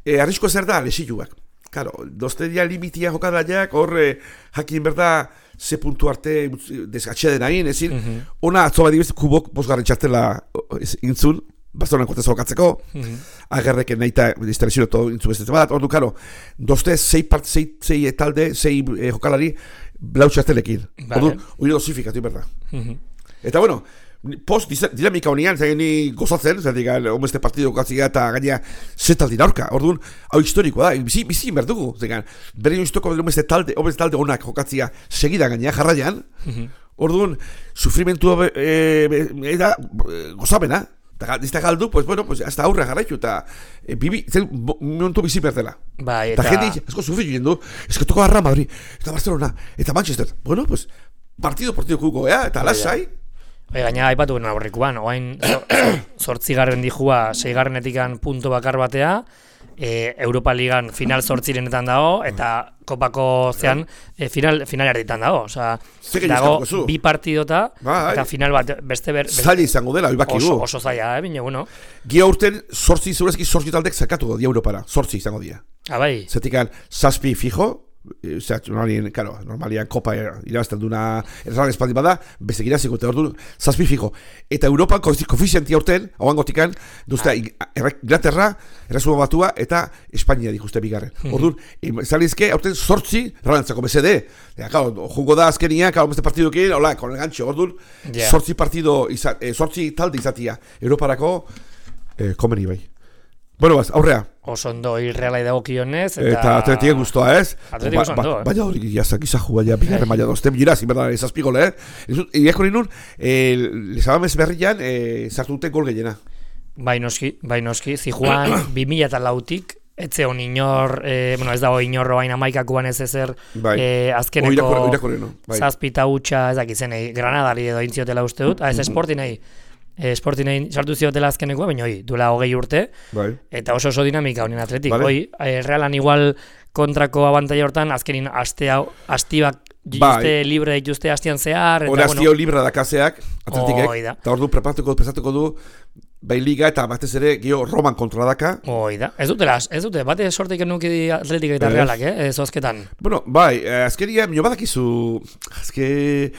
Speaker 3: e, arrisko zer da, lesiluak. Claro, dozteria limitia jokalariak, hor eh, jakin berda, ze puntu arte desgatxea denain, ezin, mm-hmm. ona atzo badibez, kubok bosgarren txartela intzun, Barcelonan kontez jokatzeko, mm-hmm. agerreken nahi eta distrezio todo intzun bestetzen bat, ordu, karo, dozte, zei, part, zei, zei talde, zei eh, jokalari, blau txartelekin. Vale. Ordu, hori dosifikatu, berda. Mm-hmm. Eta bueno, post dinamika honian, zain ni gozatzen, zain digan, homeste partido gokatzea eta gaina zetaldin aurka, orduan, hau historikoa da, bizi, bizi berdugu, zain berri nuztoko homeste talde, homeste talde honak jokatzea segida gaina, jarraian, mm-hmm. orduan, sufrimentua e, e, da, gozamena, eta dizta galdu, pues bueno, pues hasta aurre jarraitu, eta e, bibi, zen, momentu bizi berdela.
Speaker 2: Bai, eta...
Speaker 3: Eta jende, esko sufritu jendu, esko toko Arra Madrid, eta Barcelona, eta Manchester, bueno, pues, partido, partido kuko, ea, eta lasai,
Speaker 2: Bai, gaina aipatu guen aurrikuan, oain zortzigarren dijua, seigarrenetikan punto bakar batea, e, Europa Ligan final zortzirenetan dago, eta kopako zean e, final, final erditan dago. Osa, dago bi partidota, ba, eta final bat beste ber...
Speaker 3: Zaila izango dela, ibaki
Speaker 2: oso, oso zaila, eh, bine, bueno.
Speaker 3: Gia urten, zortzi, zurezki zortzi taldek zakatu di Europara, zortzi izango dia.
Speaker 2: Ah, bai.
Speaker 3: Zetikan, zazpi fijo, o sea, normalien, claro, normalian kopa irabazten duna erran espaldi bada, beste giraziko eta ordu zazpi fijo. Eta Europan koefizientia urten, hauan gotikan, duzta, ah. Inglaterra, Erresuma Batua eta Espainia dikuste bigarren. Mm-hmm. Orduan, zalizke, aurten sortzi, ralantzako B C D. Ja, claro, jugo da azkenia, claro, beste partidukin, hola, con el gancho, orduan, yeah. sortzi partido, izat, eh, sortzi talde izatia, Europarako, eh, komeni bai. Bueno, baz, aurrea.
Speaker 2: Oso ondo irrealai dagokionez
Speaker 3: eta... Eta atletik guztua, ez?
Speaker 2: Atletik oso ondo, eh?
Speaker 3: Baina hori gizak, gizak jugaia, bigarren maia dozten, giraz, inberda, ezazpigole, eh? Iako ninun, lezabamez berrian, zartu duten gol gehiena.
Speaker 2: Bai noski, bai noski, zijuan, bi mila eta lautik, etze hon inor, eh, bueno, ez dago inorro hain amaikakuan ez ezer, bai. eh, azkeneko
Speaker 3: o, irakore, no? Bai.
Speaker 2: Zazpita hutsa, ez dakizenei, Granadari edo intziotela uste dut, ah, ez esportinei. Esportinein sartu ziotela azkenekoa, baina hoi, duela hogei urte, bai. Eta oso oso dinamika honen atletik. Vale. Hoi, e, realan igual kontrako abantaia hortan, azkenin aste hau, astibak jiste bai. Libre dituzte hastian zehar.
Speaker 3: Hore hastio bueno, libre dakaseak, atletikek, eta hor du prepatuko, prestatuko du, bai liga eta batez ere gio Roman kontra daka.
Speaker 2: Hoi da, ez dute, ez dute, bate sortik enuki atletik eta realak, eh, zozketan.
Speaker 3: Bueno, bai, azkeria, mino badakizu, azke,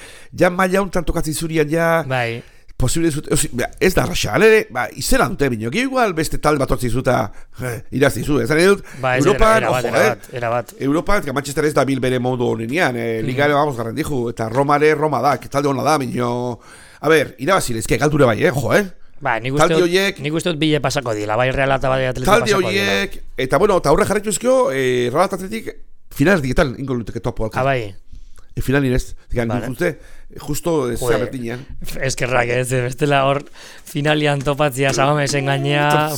Speaker 3: ja maila hontan tokatzen zurian, ja... Bai. Posible zute, ez da raxa, ere, ba, izena dute bineo, igual beste talde bat hortzi zuta eh, irazti zu, ez da dut,
Speaker 2: ba,
Speaker 3: Europan,
Speaker 2: era, era,
Speaker 3: ojo,
Speaker 2: era
Speaker 3: eh,
Speaker 2: bat, era bat.
Speaker 3: Europan, que Manchester ez da bil bere modu honenean, eh, ligare mm. vamos garren diju, eta Romare, Roma da, que talde hona da, bineo, a ver, irabazile, ez que galdure bai, eh, jo, eh.
Speaker 2: Ba, nik uste dut, nik uste dut bile pasako dila, bai Real eta bai Atletik pasako dila.
Speaker 3: Talde horiek, eta bueno, eta horre jarretu ezkio, eh, Real Atletik, final dietan, ingo luteke topo alka.
Speaker 2: Ah, bai.
Speaker 3: E final inez, digan, vale. Uste, justo zabertinean.
Speaker 2: Eskerrak ez, bestela hor finalian topatzia Sabamesen gainea.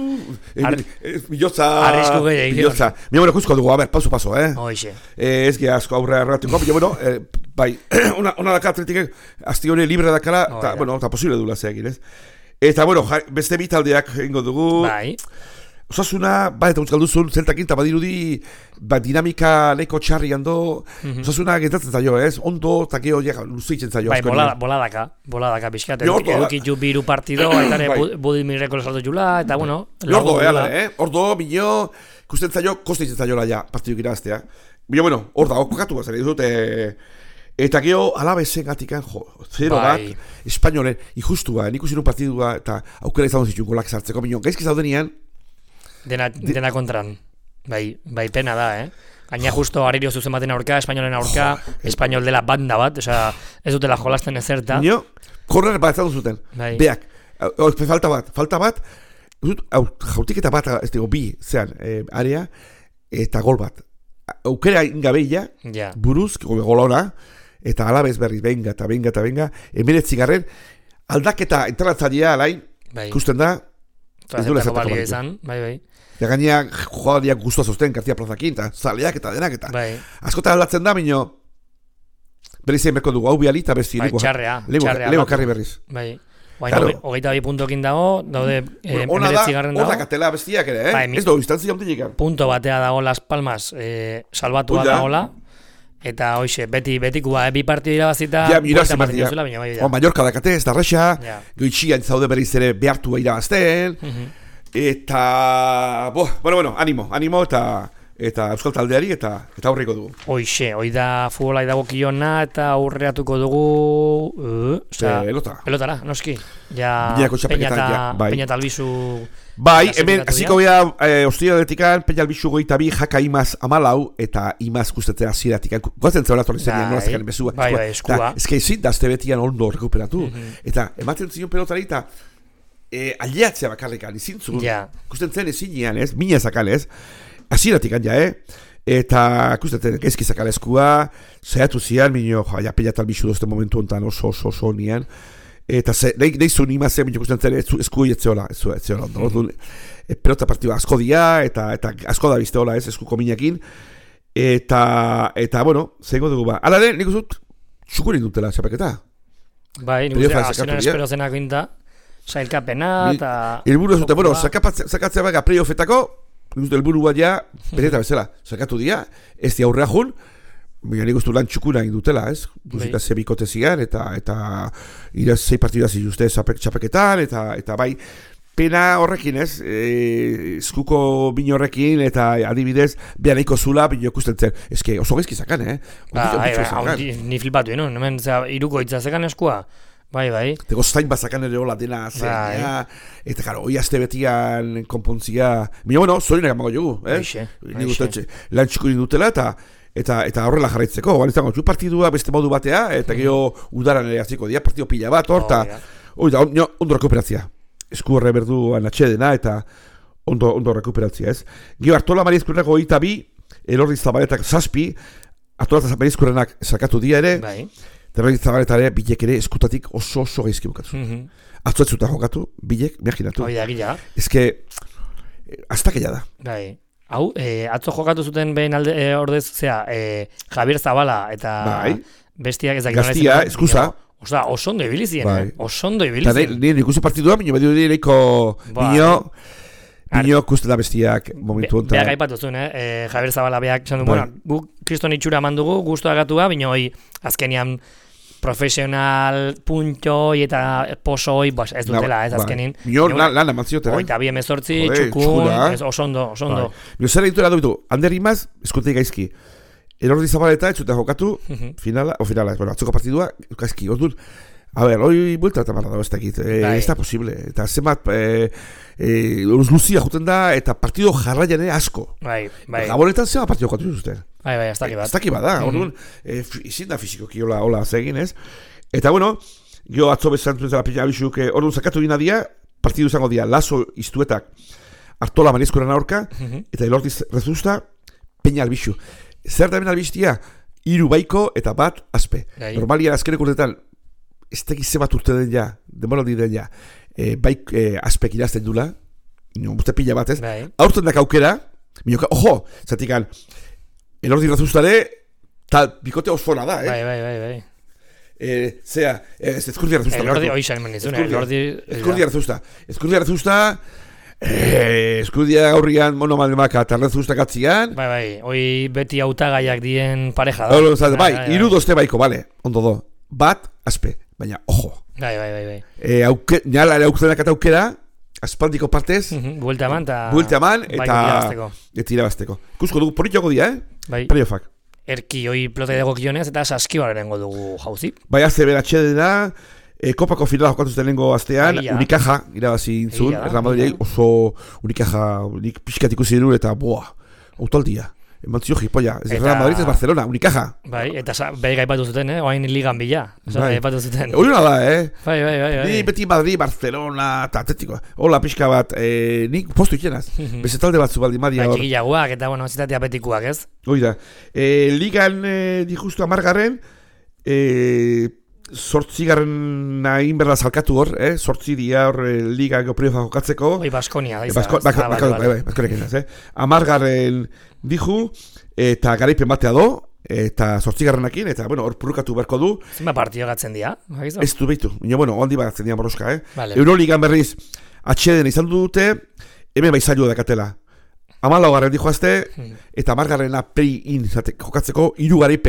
Speaker 3: Bilotza,
Speaker 2: arrisku gehiagin.
Speaker 3: Bilotza. Mi bueno, jusko dugu, a ver, paso, paso, eh?
Speaker 2: Hoxe.
Speaker 3: Eh, ez gira asko aurre erratiko, pero bueno, eh, bai, una, una daka atletikek, asti hori libre dakara, oh, ta, bueno, eta posible dula zeagin, ez? Eta, bueno, beste bitaldeak ingo dugu. Bai. Osasuna, ba, eta utzkalduzun, zeltakin, eta badirudi, ba, dinamika neko txarri hando, mm-hmm. Osasuna getatzen zailo, ez? Ondo, eta geho, ja, luzitzen zailo.
Speaker 2: Bai, bola, boladaka, boladaka, bizkat, edukitu biru partido, eta ere, Budimirreko salto jula, eta, bueno,
Speaker 3: ordo, eh, ordo, bineo, ikusten zailo, kostitzen zailo, ja, partidu giraztea. Bineo, bueno, orda, okokatu bat, zer, dut, eta geho, alabezen gatikan, jo, zero bai. Bat, espainolen, injustua, nik usin un partidua, eta aukera izan zituen golak sartzeko, bineo, gaizki zaudenian,
Speaker 2: Dena, dena kontran, bai, bai pena da, eh? Gaina justo Aririo zuzen baten aurka, Espainolen aurka, Espainol dela banda bat, osea, ez dutela jolasten ezerta.
Speaker 3: Nio, korrer bat ez zuten, bai. Beak, falta bat, falta bat, jautik eta bat, ez dugu, bi, zean, eh, area, eta gol bat. Aukera ingabeia, ja. Buruz, golona, eta alabez berriz, benga, eta benga, eta benga, emiretzi garren, aldaketa entralatzaria alain, bai. Ikusten da, ez duela zertako
Speaker 2: izan, bai, bai.
Speaker 3: Ja gaina jogadariak guztua zozten, García Plazakin, eta zaleak eta denak eta.
Speaker 2: Bai.
Speaker 3: Askotan aldatzen da, minio, berriz egin berko dugu, hau biali eta berzi.
Speaker 2: Bai, txarrea, txarrea.
Speaker 3: Lego karri berriz.
Speaker 2: Bai. Baina, claro. Hogeita bi puntokin dago, daude eh, emeretzi garren dago.
Speaker 3: Ona da, katela bestiak ere, eh? Bai, ez dugu, instantzia ondilik.
Speaker 2: Punto batea dago Las Palmas, eh, salbatua dagoela. Eta hoxe, beti, betikua, eh, bi partidu irabazita,
Speaker 3: ja, irabazi partia. Zula, baina bai, ja. O, Mallorca dakate, ez da rexa, ja. Goitxian zaude berriz ere behartua irabazten, uh-huh. Eta, bo, bueno, bueno, animo, animo eta eta euskal taldeari eta eta aurreko dugu.
Speaker 2: Hoixe, hoi da futbolai dagokiona eta aurreatuko dugu uh, oza,
Speaker 3: pelota.
Speaker 2: Pelotara, noski. Ja,
Speaker 3: Peña
Speaker 2: eta
Speaker 3: ja, bai.
Speaker 2: Peña eta Albizu.
Speaker 3: Bai, hemen hasiko gea eh, ostiraletikan Peña Albizu goita bi jaka imaz amalau eta imaz gustatzea hasieratik. Goazen zaura torri zen nola zekan bezua.
Speaker 2: Bai, bai, eskua.
Speaker 3: Eske ezin da astebetian ondo rekuperatu mm -hmm. eta ematen zion pelotari eta eh aldeatzea bakarrekan izintzu.
Speaker 2: Ja.
Speaker 3: Gusten zen ezinean, ez? Mina zakalez. Hasieratik ja, eh? Eta ikusten gaizki zakaleskua, saiatu zian, minio, jo, ja Peña eta Albizu dozte momentu hontan oso oso oso nian. Eta ze nei zu ni mazen minio ikusten zen esku etzeola, etzeola ondo. Orduan pelota partida asko dia eta eta asko da bisteola, ez? Eskuko minakin. Eta eta bueno, zengo dugu ba. Hala ere, nik uzut txukurin dutela txapeketa.
Speaker 2: Bai, nik uzut azkenean espero zenak ginta. Sailkapena eta
Speaker 3: helburu zuten, bueno, sakatzea baga playoffetako. Nik helburu bat ja, bereta bezala, sakatu dira, ez di aurrea jun, baina nik ustu lan txukuna indutela, ez? Guzita ze bikote zian, eta, eta iraz zei partida zituzte txapeketan, eta, eta bai, pena horrekin, ez? E, eskuko bino horrekin, eta adibidez, behar nahiko zula, bino ikusten zen, ezke oso gaizki zakan, eh?
Speaker 2: Ba, hai, ba, ni flipatu, no? Hemen, iruko itza zekan eskua. Bai, bai.
Speaker 3: Tego zain bazakan ere hola dena zeina, eta karo, oi aste betian konpontzia. Baina, bueno, zorinak amago jogu, eh?
Speaker 2: Baixe,
Speaker 3: baixe. Lan txikurin dutela, eta eta eta horrela jarraitzeko. Bale, zango, zu partidua beste modu batea, eta gero udaran ere aziko dia, partido pila bat, horta. Hoi da, ondo rekuperatzia. Esku horre berduan atxedena, eta ondo, ondo rekuperatzia, ez? Gero, Artola Mariezkurrenako oita bi, Elordi Zabaletak zazpi, Artola Mariezkurrenak sakatu dia ere,
Speaker 2: bai.
Speaker 3: Terrori Zabaletare bilek ere eskutatik oso oso gaizki bukatu. Mm -hmm. Atzo etzuta jokatu, bilek, imaginatu.
Speaker 2: Hoi da, gila.
Speaker 3: Ez que, aztakela da.
Speaker 2: Bai. Hau, eh, atzo jokatu zuten behin alde, eh, ordez, zera, eh, Javier Zabala eta
Speaker 3: bai.
Speaker 2: bestiak ezak.
Speaker 3: Gaztia, eskusa.
Speaker 2: Osa, oso ondo ibilizien, bai. eh? Oso ondo
Speaker 3: ibilizien.
Speaker 2: ibilizien.
Speaker 3: Nire ikusi partidua, minio bedio direiko, minio, minio kuste da bestiak momentu honetan.
Speaker 2: Beak aipatu zuen, eh? eh? Javier Zabala beak, esan du, bueno, guk kriston itxura mandugu, guztu agatua, bino hoi, azkenian, profesional puntoi eta posoi, bas, ez dutela, ez azkenin.
Speaker 3: Mio lan amantziote,
Speaker 2: Oita bi emezortzi, txukun, ez osondo, osondo.
Speaker 3: Mio zer egituela duitu, Ander Imaz, eskuntei gaizki. Elordi Zabaleta, etxuta jokatu, finala, o finala, bueno, atzoko partidua, gaizki, ordun. A ver, hoi buelta eta marra dago ez dakit, ez da posible. Eta zenbat, uruz luzia juten da, eta partido jarraian asko.
Speaker 2: Bai, bai.
Speaker 3: Gabonetan zenbat partido jokatu zuzten.
Speaker 2: Bai, bai, ez dakit bat.
Speaker 3: Ez dakit bat da, orduan, izin da fizikoki hola, hola zegin, ez? Eta bueno, jo atzo bezantu zela Peña Albizuk, orduan zakatu dina dia, partidu izango dia, Lazo iztuetak, Artola Mariezkurren aurka, eta Elordi Rezusta, Peña Albizu. Zer da Peña Albiztia? Hiru baiko eta bat azpe. Normalia azkenek urtetan, ez tekiz zebat urte den ja, demoraldi den ja, e, baik e, azpek irazten dula, no, buste pila bat ez, aurten dak aukera, minioka, ojo, zatikan, Elordi Razustare, tal, bikote osfona da, eh?
Speaker 2: Bai, bai, bai, bai.
Speaker 3: E, zea, ez Ezkurdia Razusta.
Speaker 2: Elordi oixa eman nizun, Elordi...
Speaker 3: Ezkurdia Razusta. Ezkurdia Razusta, Ezkurdia gaurrian monomalmaka eta Razusta katzian.
Speaker 2: Bai, bai, hoi beti hautagaiak dien pareja da.
Speaker 3: Bai, bai, bai, iru dozte baiko, bale, ondo do. Bat, azpe, baina, ojo.
Speaker 2: Bai, bai, bai, bai.
Speaker 3: E, auke, nala ere aukzenak eta aukera, aspaldiko partez.
Speaker 2: Buelte eman, eta...
Speaker 3: Buelte eman, eta... Eta irabazteko. Kusko dugu, porritxoko dia, eh?
Speaker 2: Bai.
Speaker 3: Playoffak.
Speaker 2: Erki hoi pelota dago kionez, eta saskibarengo dugu jauzi.
Speaker 3: Bai, azte beratxe dena, e, kopako finala jokatu zuten lengo astean, Aia. Unikaja, irabazi intzun, Erra Madrid, oso Unikaja, unik pixkat ikusi denu, eta boa, autaldia. Emantzio jipoia, ez Real Madrid, ez Barcelona, Unikaja.
Speaker 2: Bai, eta behi gaipatu zuten, eh? Oain ligan bila. Bai. Gaipatu zuten.
Speaker 3: Hori da, eh?
Speaker 2: Bai, bai, bai.
Speaker 3: Ni beti Madrid, Barcelona, eta Atletico. Hola, pixka bat, eh, nik postu ikenaz. Bezetalde batzu baldi madia hor.
Speaker 2: Bai, txikillaguak, eta, bueno, zitatea betikuak, ez?
Speaker 3: Hori da. Eh, ligan, eh, di justu amargarren, eh, sortzigarren nahin berda salkatu hor, eh? Sortzi dia hor eh, liga geopriofa jokatzeko.
Speaker 2: Bai, Baskonia, da
Speaker 3: izan. Bai, Baskonia, eh? Amargarren diju, eta garaipen batea do, eta sortzigarrenakin, eta, bueno, hor purrukatu beharko du.
Speaker 2: Zinba partio gatzen dia, bakizu?
Speaker 3: Ez du behitu, ino, bueno, ondi bagatzen dia borroska, eh?
Speaker 2: Vale.
Speaker 3: Euroligan berriz, atxeden izan dute, hemen baizailua dakatela. Amalau garren dijoazte, hmm. eta amargarrena play-in jokatzeko, hiru garaipen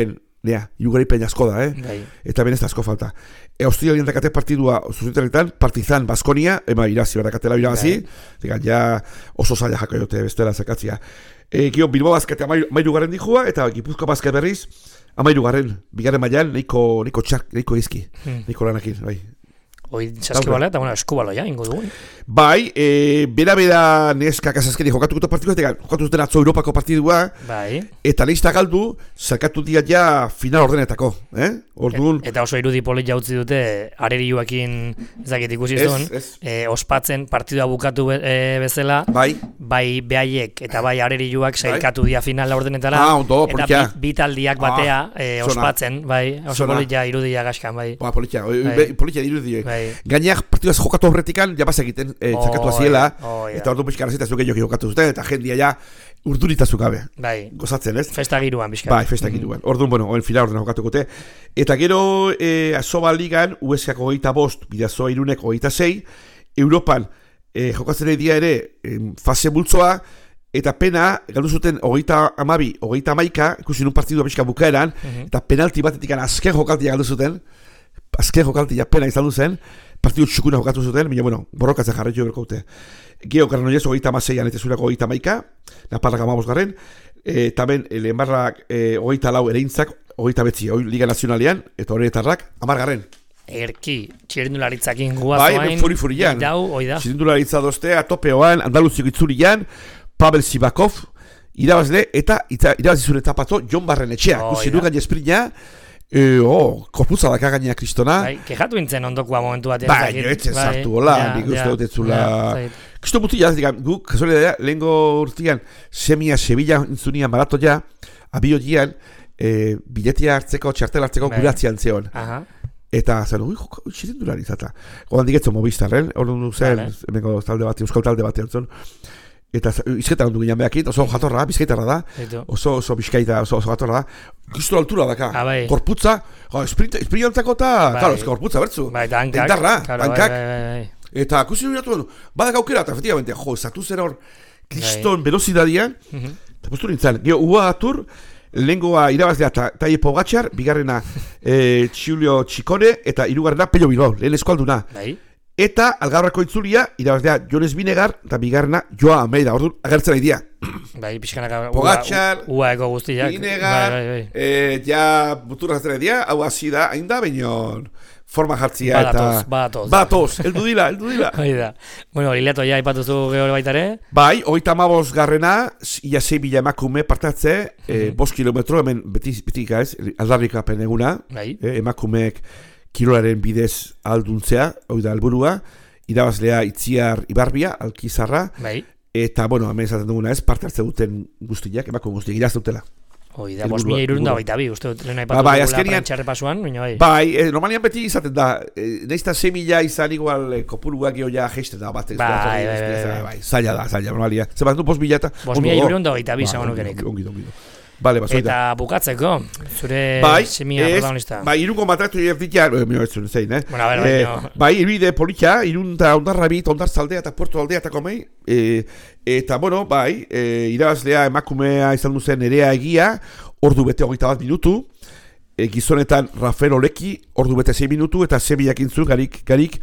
Speaker 3: nea, irugaraipen asko da, eh?
Speaker 2: Bai.
Speaker 3: Eta benez asko falta. E, Austrialien dakate partidua zuzentenetan, Partizan Baskonia, ema irazi berdakatela irabazi, bai. Ja oso zaila jako jote bestela zakatzia. E, Gio, Bilbao bazkete amairu garen dijua, eta Gipuzko bazket berriz, amairu garen, bigarren mailan, nahiko, nahiko txark, nahiko izki, hmm. nahiko lanakin, bai.
Speaker 2: Hoi saskibala eta bueno, eskubaloia ingo dugun.
Speaker 3: Bai, e, bera-bera neskak azazkeni jokatuko partidu, eta jokatu zuten atzo Europako partidua, bai. Eta lehizta galdu, zerkatu dira ja final ordenetako, eh? Orduan...
Speaker 2: Et, eta oso irudi polit jautzi dute, areri joakin ezakit ikusi zuen, e, ospatzen partidua bukatu be, e, bezala, bai, bai behaiek eta bai areri joak sailkatu dira final ordenetara,
Speaker 3: ah, ondo,
Speaker 2: eta bi, bitaldiak batea ah, e, ospatzen, bai, oso politia irudia gaskan, bai.
Speaker 3: Ba, politia, bai. Politia irudia. Bai. Gainak partidaz jokatu horretikan, jabaz egiten, e, oh, txakatu aziela, oh, yeah. Eta orduan pixkarazita zuke joki jokatu zuten, eta jendia ja urduritazu gabe. Bai. Gozatzen, ez?
Speaker 2: Festa giruan, bizka.
Speaker 3: Bai, festa giruan. Mm-hmm. Orduan, bueno, oen final ordena jokatukote. Eta gero, e, Asoba Ligan, U S K hogeita bost, Bidasoa Irunek hogeita sei, Europan e, jokatzen edia ere e, fase bultzoa, eta pena, galdu zuten hogeita amabi, hogeita amaika, ikusi nun partidua bizka bukaeran, mm-hmm. Eta penalti batetik azken jokaltia galdu zuten, azken jokaltia pena izan duzen, partidu txukuna jokatu zuten, baina, bueno, borrokatzen jarretu berkoute. Geo, Granollez, hogeita amaseian, eta zurako hogeita amaika, Naparrak amabos garren, e, tamen, lehenbarrak e, hogeita lau ereintzak, hogeita betzi, hoi Liga Nazionalean, eta horretarrak, amar garren.
Speaker 2: Erki, txirindularitzakin guazoain,
Speaker 3: bai, furi furian,
Speaker 2: dau, oida.
Speaker 3: Txirindularitza doztea, topeoan, Andaluziko itzurian, Pavel Sivakov, irabazle, eta irabazizun etapato, Jon Barrenetxea, oh, kusi nugan jesprina, E, oh, korputza daka gainea kristona.
Speaker 2: Bai, kejatu intzen ondokoa momentu bat.
Speaker 3: Bai, joetzen sartu, hola, nik uste dut etzula. Kristo mutila, guk, kasualidadea, lehenko urtian, semia Sevilla intzunian barato ja, abio gian, e, biletia hartzeko, txartel hartzeko, bai. Guratzian zeon. Aha. Eta zen, ui, joko, txirindulari izata. Godan digetzen Movistarren, hor du zen, hemengo talde bat, euskal talde bat entzun. Eta izketan ondu ginen behakit, oso jatorra, bizkaitarra da, oso, oso bizkaita, oso, oso jatorra da. Kristo altura daka, ah, bai. Korputza, oh, esprintantzako eta, bai. Karo, ez korputza bertzu. Bai, eta hankak. Dentarra, claro, hankak. Bai, bai, bai. Eta kusi niratu du, badak aukera, eta efectivamente, jo, zatu zer hor, kriston bai. Velozidadian, eta uh -huh. postu nintzen, geho, ua atur, lehengoa irabazlea Taie Pogačar, bigarrena e, Txulio Txikone, eta hirugarrena Pello Bilbao, lehen eskualduna. Bai. Eta algarrako itzulia, irabazlea Jones Binegar, eta bigarrena Joa Almeida, orduan agertzen nahi dia.
Speaker 2: Bai, pixkanaka
Speaker 3: Pogačar,
Speaker 2: ua ego guztiak.
Speaker 3: Binegar, bai, bai, bai. E, ja butura zatzen nahi dia, hau hasi da, hain da, baino forma jartzia eta...
Speaker 2: Badatoz, badatoz.
Speaker 3: Badatoz, eldu dila, eldu dila.
Speaker 2: Haida. Bueno, Liliato ja ipatuzu gehore baitare.
Speaker 3: Bai, hogeita hamabost garrena, ia sei bila emakume partatze, mm-hmm. e, bost kilometro, hemen beti, beti ez, aldarrikapen eguna, bai. e, emakumeek kirolaren bidez alduntzea, hori da helburua, irabazlea Itziar Ibarbia, Alkizarra, bai. Eta, bueno, hemen esaten duguna ez, parte hartze duten guztiak, emakume guztiak, iraz dutela.
Speaker 2: Hoi da, bost mila irurunda baita bi, uste dut, lehen haipatu ba, dugula prentxarrepasuan, baina bai.
Speaker 3: Bai, e, normalian beti izaten da, e, neizta sei mila izan igual e, kopuruak gehoia geisten da, bat,
Speaker 2: bai, bai, bai, bai,
Speaker 3: zaila da, zaila, normalia. Zer bat du, bost mila eta...
Speaker 2: bost mila irurunda baita bi, zango nukenik.
Speaker 3: Ongi, ongi, ongi. Vale,
Speaker 2: eta bukatzeko, zure
Speaker 3: bai,
Speaker 2: semia protagonista.
Speaker 3: Bai, irungo matratu erditia, mio ez zuen zein, eh?
Speaker 2: Bueno, a ver, eh, baino.
Speaker 3: Bai, iruide politia, irunta ondarra bit, ondartzaldea eta puerto aldea eta komei. E, eta, bueno, bai, e, irabazlea emakumea izan duzen Nerea Egia, ordu bete hogeita bat minutu. E, gizonetan Rafael Oleki, ordu bete sei minutu, eta Zebiak intzu, garik, garik,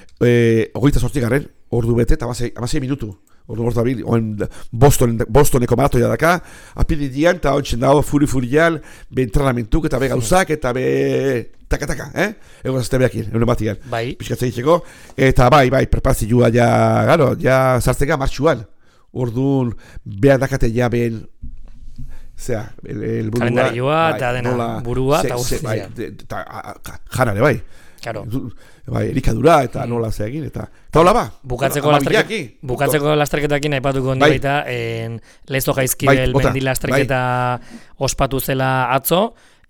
Speaker 3: e, hogeita sortzi garren, ordu bete eta amasei minutu. Ordu borta bil, oen Boston, Bostoneko maratoia daka, apiri dian, eta ontsen dago furi-furian, be entrenamentuk eta be gauzak, eta be taka-taka, eh? Egon azte behakin, egun batian. Bai. Piskatzen itxeko. Eta bai, bai, prepazioa ja, garo, ja sartzeka martxuan. Orduan, behar dakate ja ben, zera, el, el burua.
Speaker 2: Kalendarioa, eta bai, dena, nola, burua, eta guztia.
Speaker 3: Bai, janare, bai.
Speaker 2: Claro.
Speaker 3: Bai, erikadura eta mm. nola zeagin eta eta hola ba.
Speaker 2: Bukatzeko lasterketa, bukatzeko lasterketakin aipatuko ondi bai. Baita, en Lezo Jaizkibel bai, mendi lasterketa bai. Ospatu zela atzo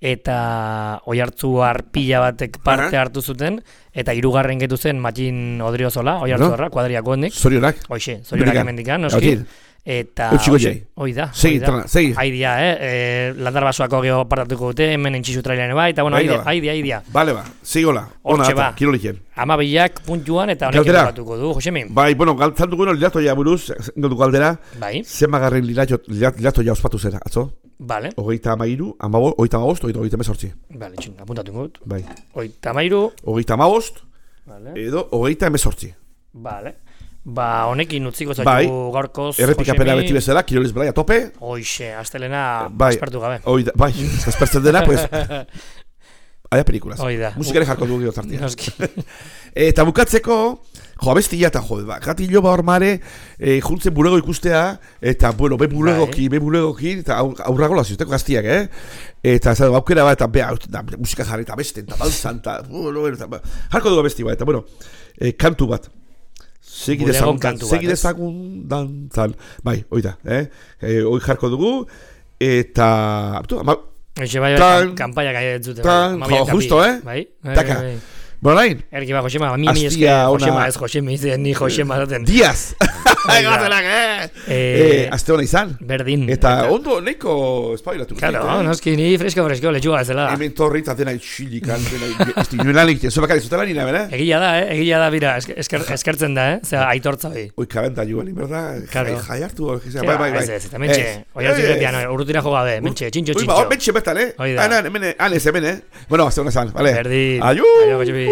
Speaker 2: eta Oiartzuar pila batek parte hartu zuten eta hirugarren getu zen Matxin Odriozola, Oiartzuarra, no? Kuadriako hondik.
Speaker 3: Zorionak.
Speaker 2: Hoxe, zorionak hemendikan, noski. Eta
Speaker 3: Eutxiko jai.
Speaker 2: Hoi da.
Speaker 3: Segi, trana, segi.
Speaker 2: Aidia, eh? E, Landar basoako geho partatuko dute, hemen entxizu trailean bai, eta bueno, aidia, aidia, aidia.
Speaker 3: Bale ba, sigola. Ona ata, kirolikien.
Speaker 2: Amabilak puntuan eta honekin batuko du, Josemi.
Speaker 3: Bai, bueno, galtzantuko no lilato ja buruz, galduko galdera.
Speaker 2: Bai.
Speaker 3: Zemagarren lilato ja ospatu zera, atzo?
Speaker 2: Vale.
Speaker 3: Hogeita amairu, hogeita amabost, hogeita emezortzi.
Speaker 2: Vale, txin, apuntatu ingut.
Speaker 3: Bai.
Speaker 2: Hogeita amairu.
Speaker 3: Hogeita amabost,
Speaker 2: vale.
Speaker 3: Edo hogeita emezortzi.
Speaker 2: Vale. Ba, honekin utziko zaitu
Speaker 3: bai.
Speaker 2: gaurkoz,
Speaker 3: Errepikapena beti bezala, Kiroliz Belai a tope.
Speaker 2: Hoixe, astelena
Speaker 3: bai.
Speaker 2: aspertu gabe.
Speaker 3: Oida, bai, aspertzen dena, pues... Haya películas.
Speaker 2: Oida.
Speaker 3: Musikare jarko dugu giotartia. Eta bukatzeko, jo, abestia eta jo, ba, gatillo ba hormare, e, juntzen bulego ikustea, eta, bueno, be bulegoki, be bulegoki, eta aurrago laziozteko gaztiak, eh? Eta, zara, aukera bat, eta, bea, da, musika jarri, eta besten, eta balzan, eta, bueno, eta, ba, jarko dugu abesti bat, eta, bueno, e, kantu bat. Segi dezagun, segi dezagun dantzan. Bai, oida, eh? E, oi jarko dugu, eta... Tu, ama,
Speaker 2: Eixe bai, kanpaia gai dut.
Speaker 3: Tan, jo, justo, eh?
Speaker 2: Bai,
Speaker 3: taka. Bueno, nahin?
Speaker 2: Erki ba, Josema, mi mi eske, Josema ez Josema, izan ni Josema daten.
Speaker 3: Diaz! Gazelak, eh? Azte hona izan.
Speaker 2: Berdin.
Speaker 3: Eta ondo, neko espailatu.
Speaker 2: Claro, noski, ni fresko, fresko, letxuga ezela.
Speaker 3: Hemen torri eta dena itxilikan, ez di nuen lanik, zo bakar izutela nina, bera?
Speaker 2: Egia da, eh? Egia da, bira, eskertzen da, eh? Zera, aitortza bi.
Speaker 3: Oi, kabenta joan, berda, jai hartu, bai,
Speaker 2: bai, bai. Ez ez, eta mentxe, oi hartu irretian, urrutina joga be, mentxe, txintxo, txintxo.
Speaker 3: Oi, mentxe bertan, eh?
Speaker 2: Oida.
Speaker 3: Ana, hemen, anez, hemen, eh? Bueno, azte hona zan, vale?
Speaker 2: Berdin.
Speaker 3: Aiu!
Speaker 2: Aiu, Josemi.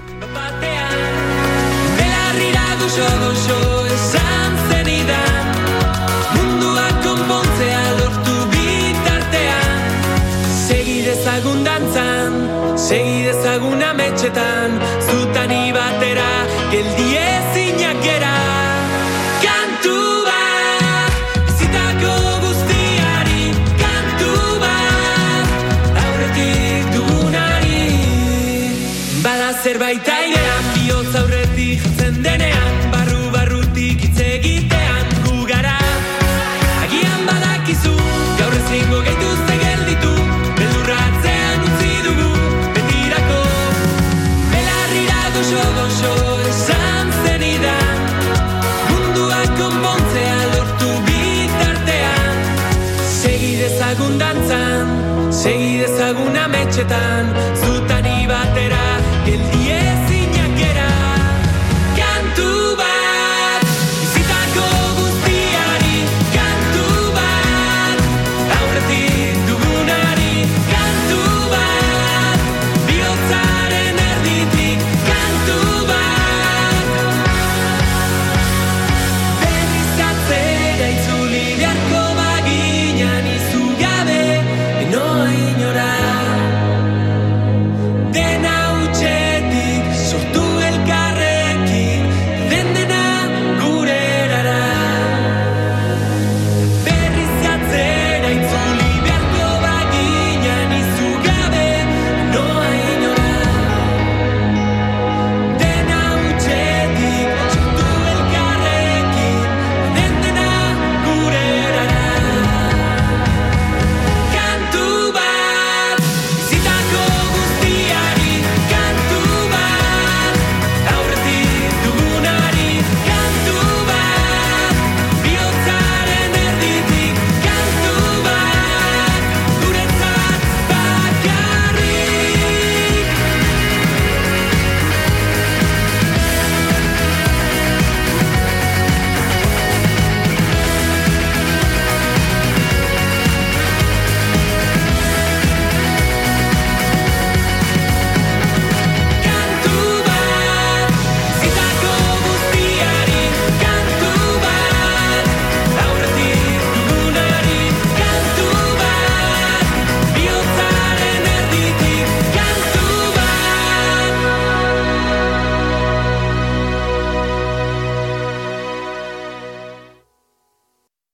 Speaker 4: Belarrira goxo goxo esan zenidan, mundua konpontzea lortu bitartean. Segi dezagun dantzan, segi dezagun ametxetan, zutani batera, geldi ezinak gera. Kantu bat, bizitako guztiari, kantu bat, aurretik dugunari. Bada zerbait airean, bihotz aurretik jatzen denean, barru-barrutik hitz egitean gu gara. Agian badakizu, gaur ezingo gaituzte gelditu, beldurratzean utzi dugu, betirako. Belarrira goxo goxo esan zenidan, mundua konpontzea lortu bitartean. Segi dezagun dantzan, segi dezagun ametxetan, zutani batera, geldi ezinak gera. Kantu bat, bizitako guztiari, kantu bat, aurretik dugunari, kantu bat, bihotzaren erditik, kantu bat. Berriz atzera itzuli beharko baginan izu gabe, enoa inora. Dena utxetik sortu elkarrekin, den dena gure erara. Berriz atzera itzuli beharko baginan izu gabe, enoa inora. Dena utxetik sortu elkarrekin, den dena gure erara. Kantu bat, bizitako guztiari, kantu bat, aurretik dugunari, kantu bat, bihotzaren erditik, kantu bat, guretzat bakarrik. Kantu bat, bizitako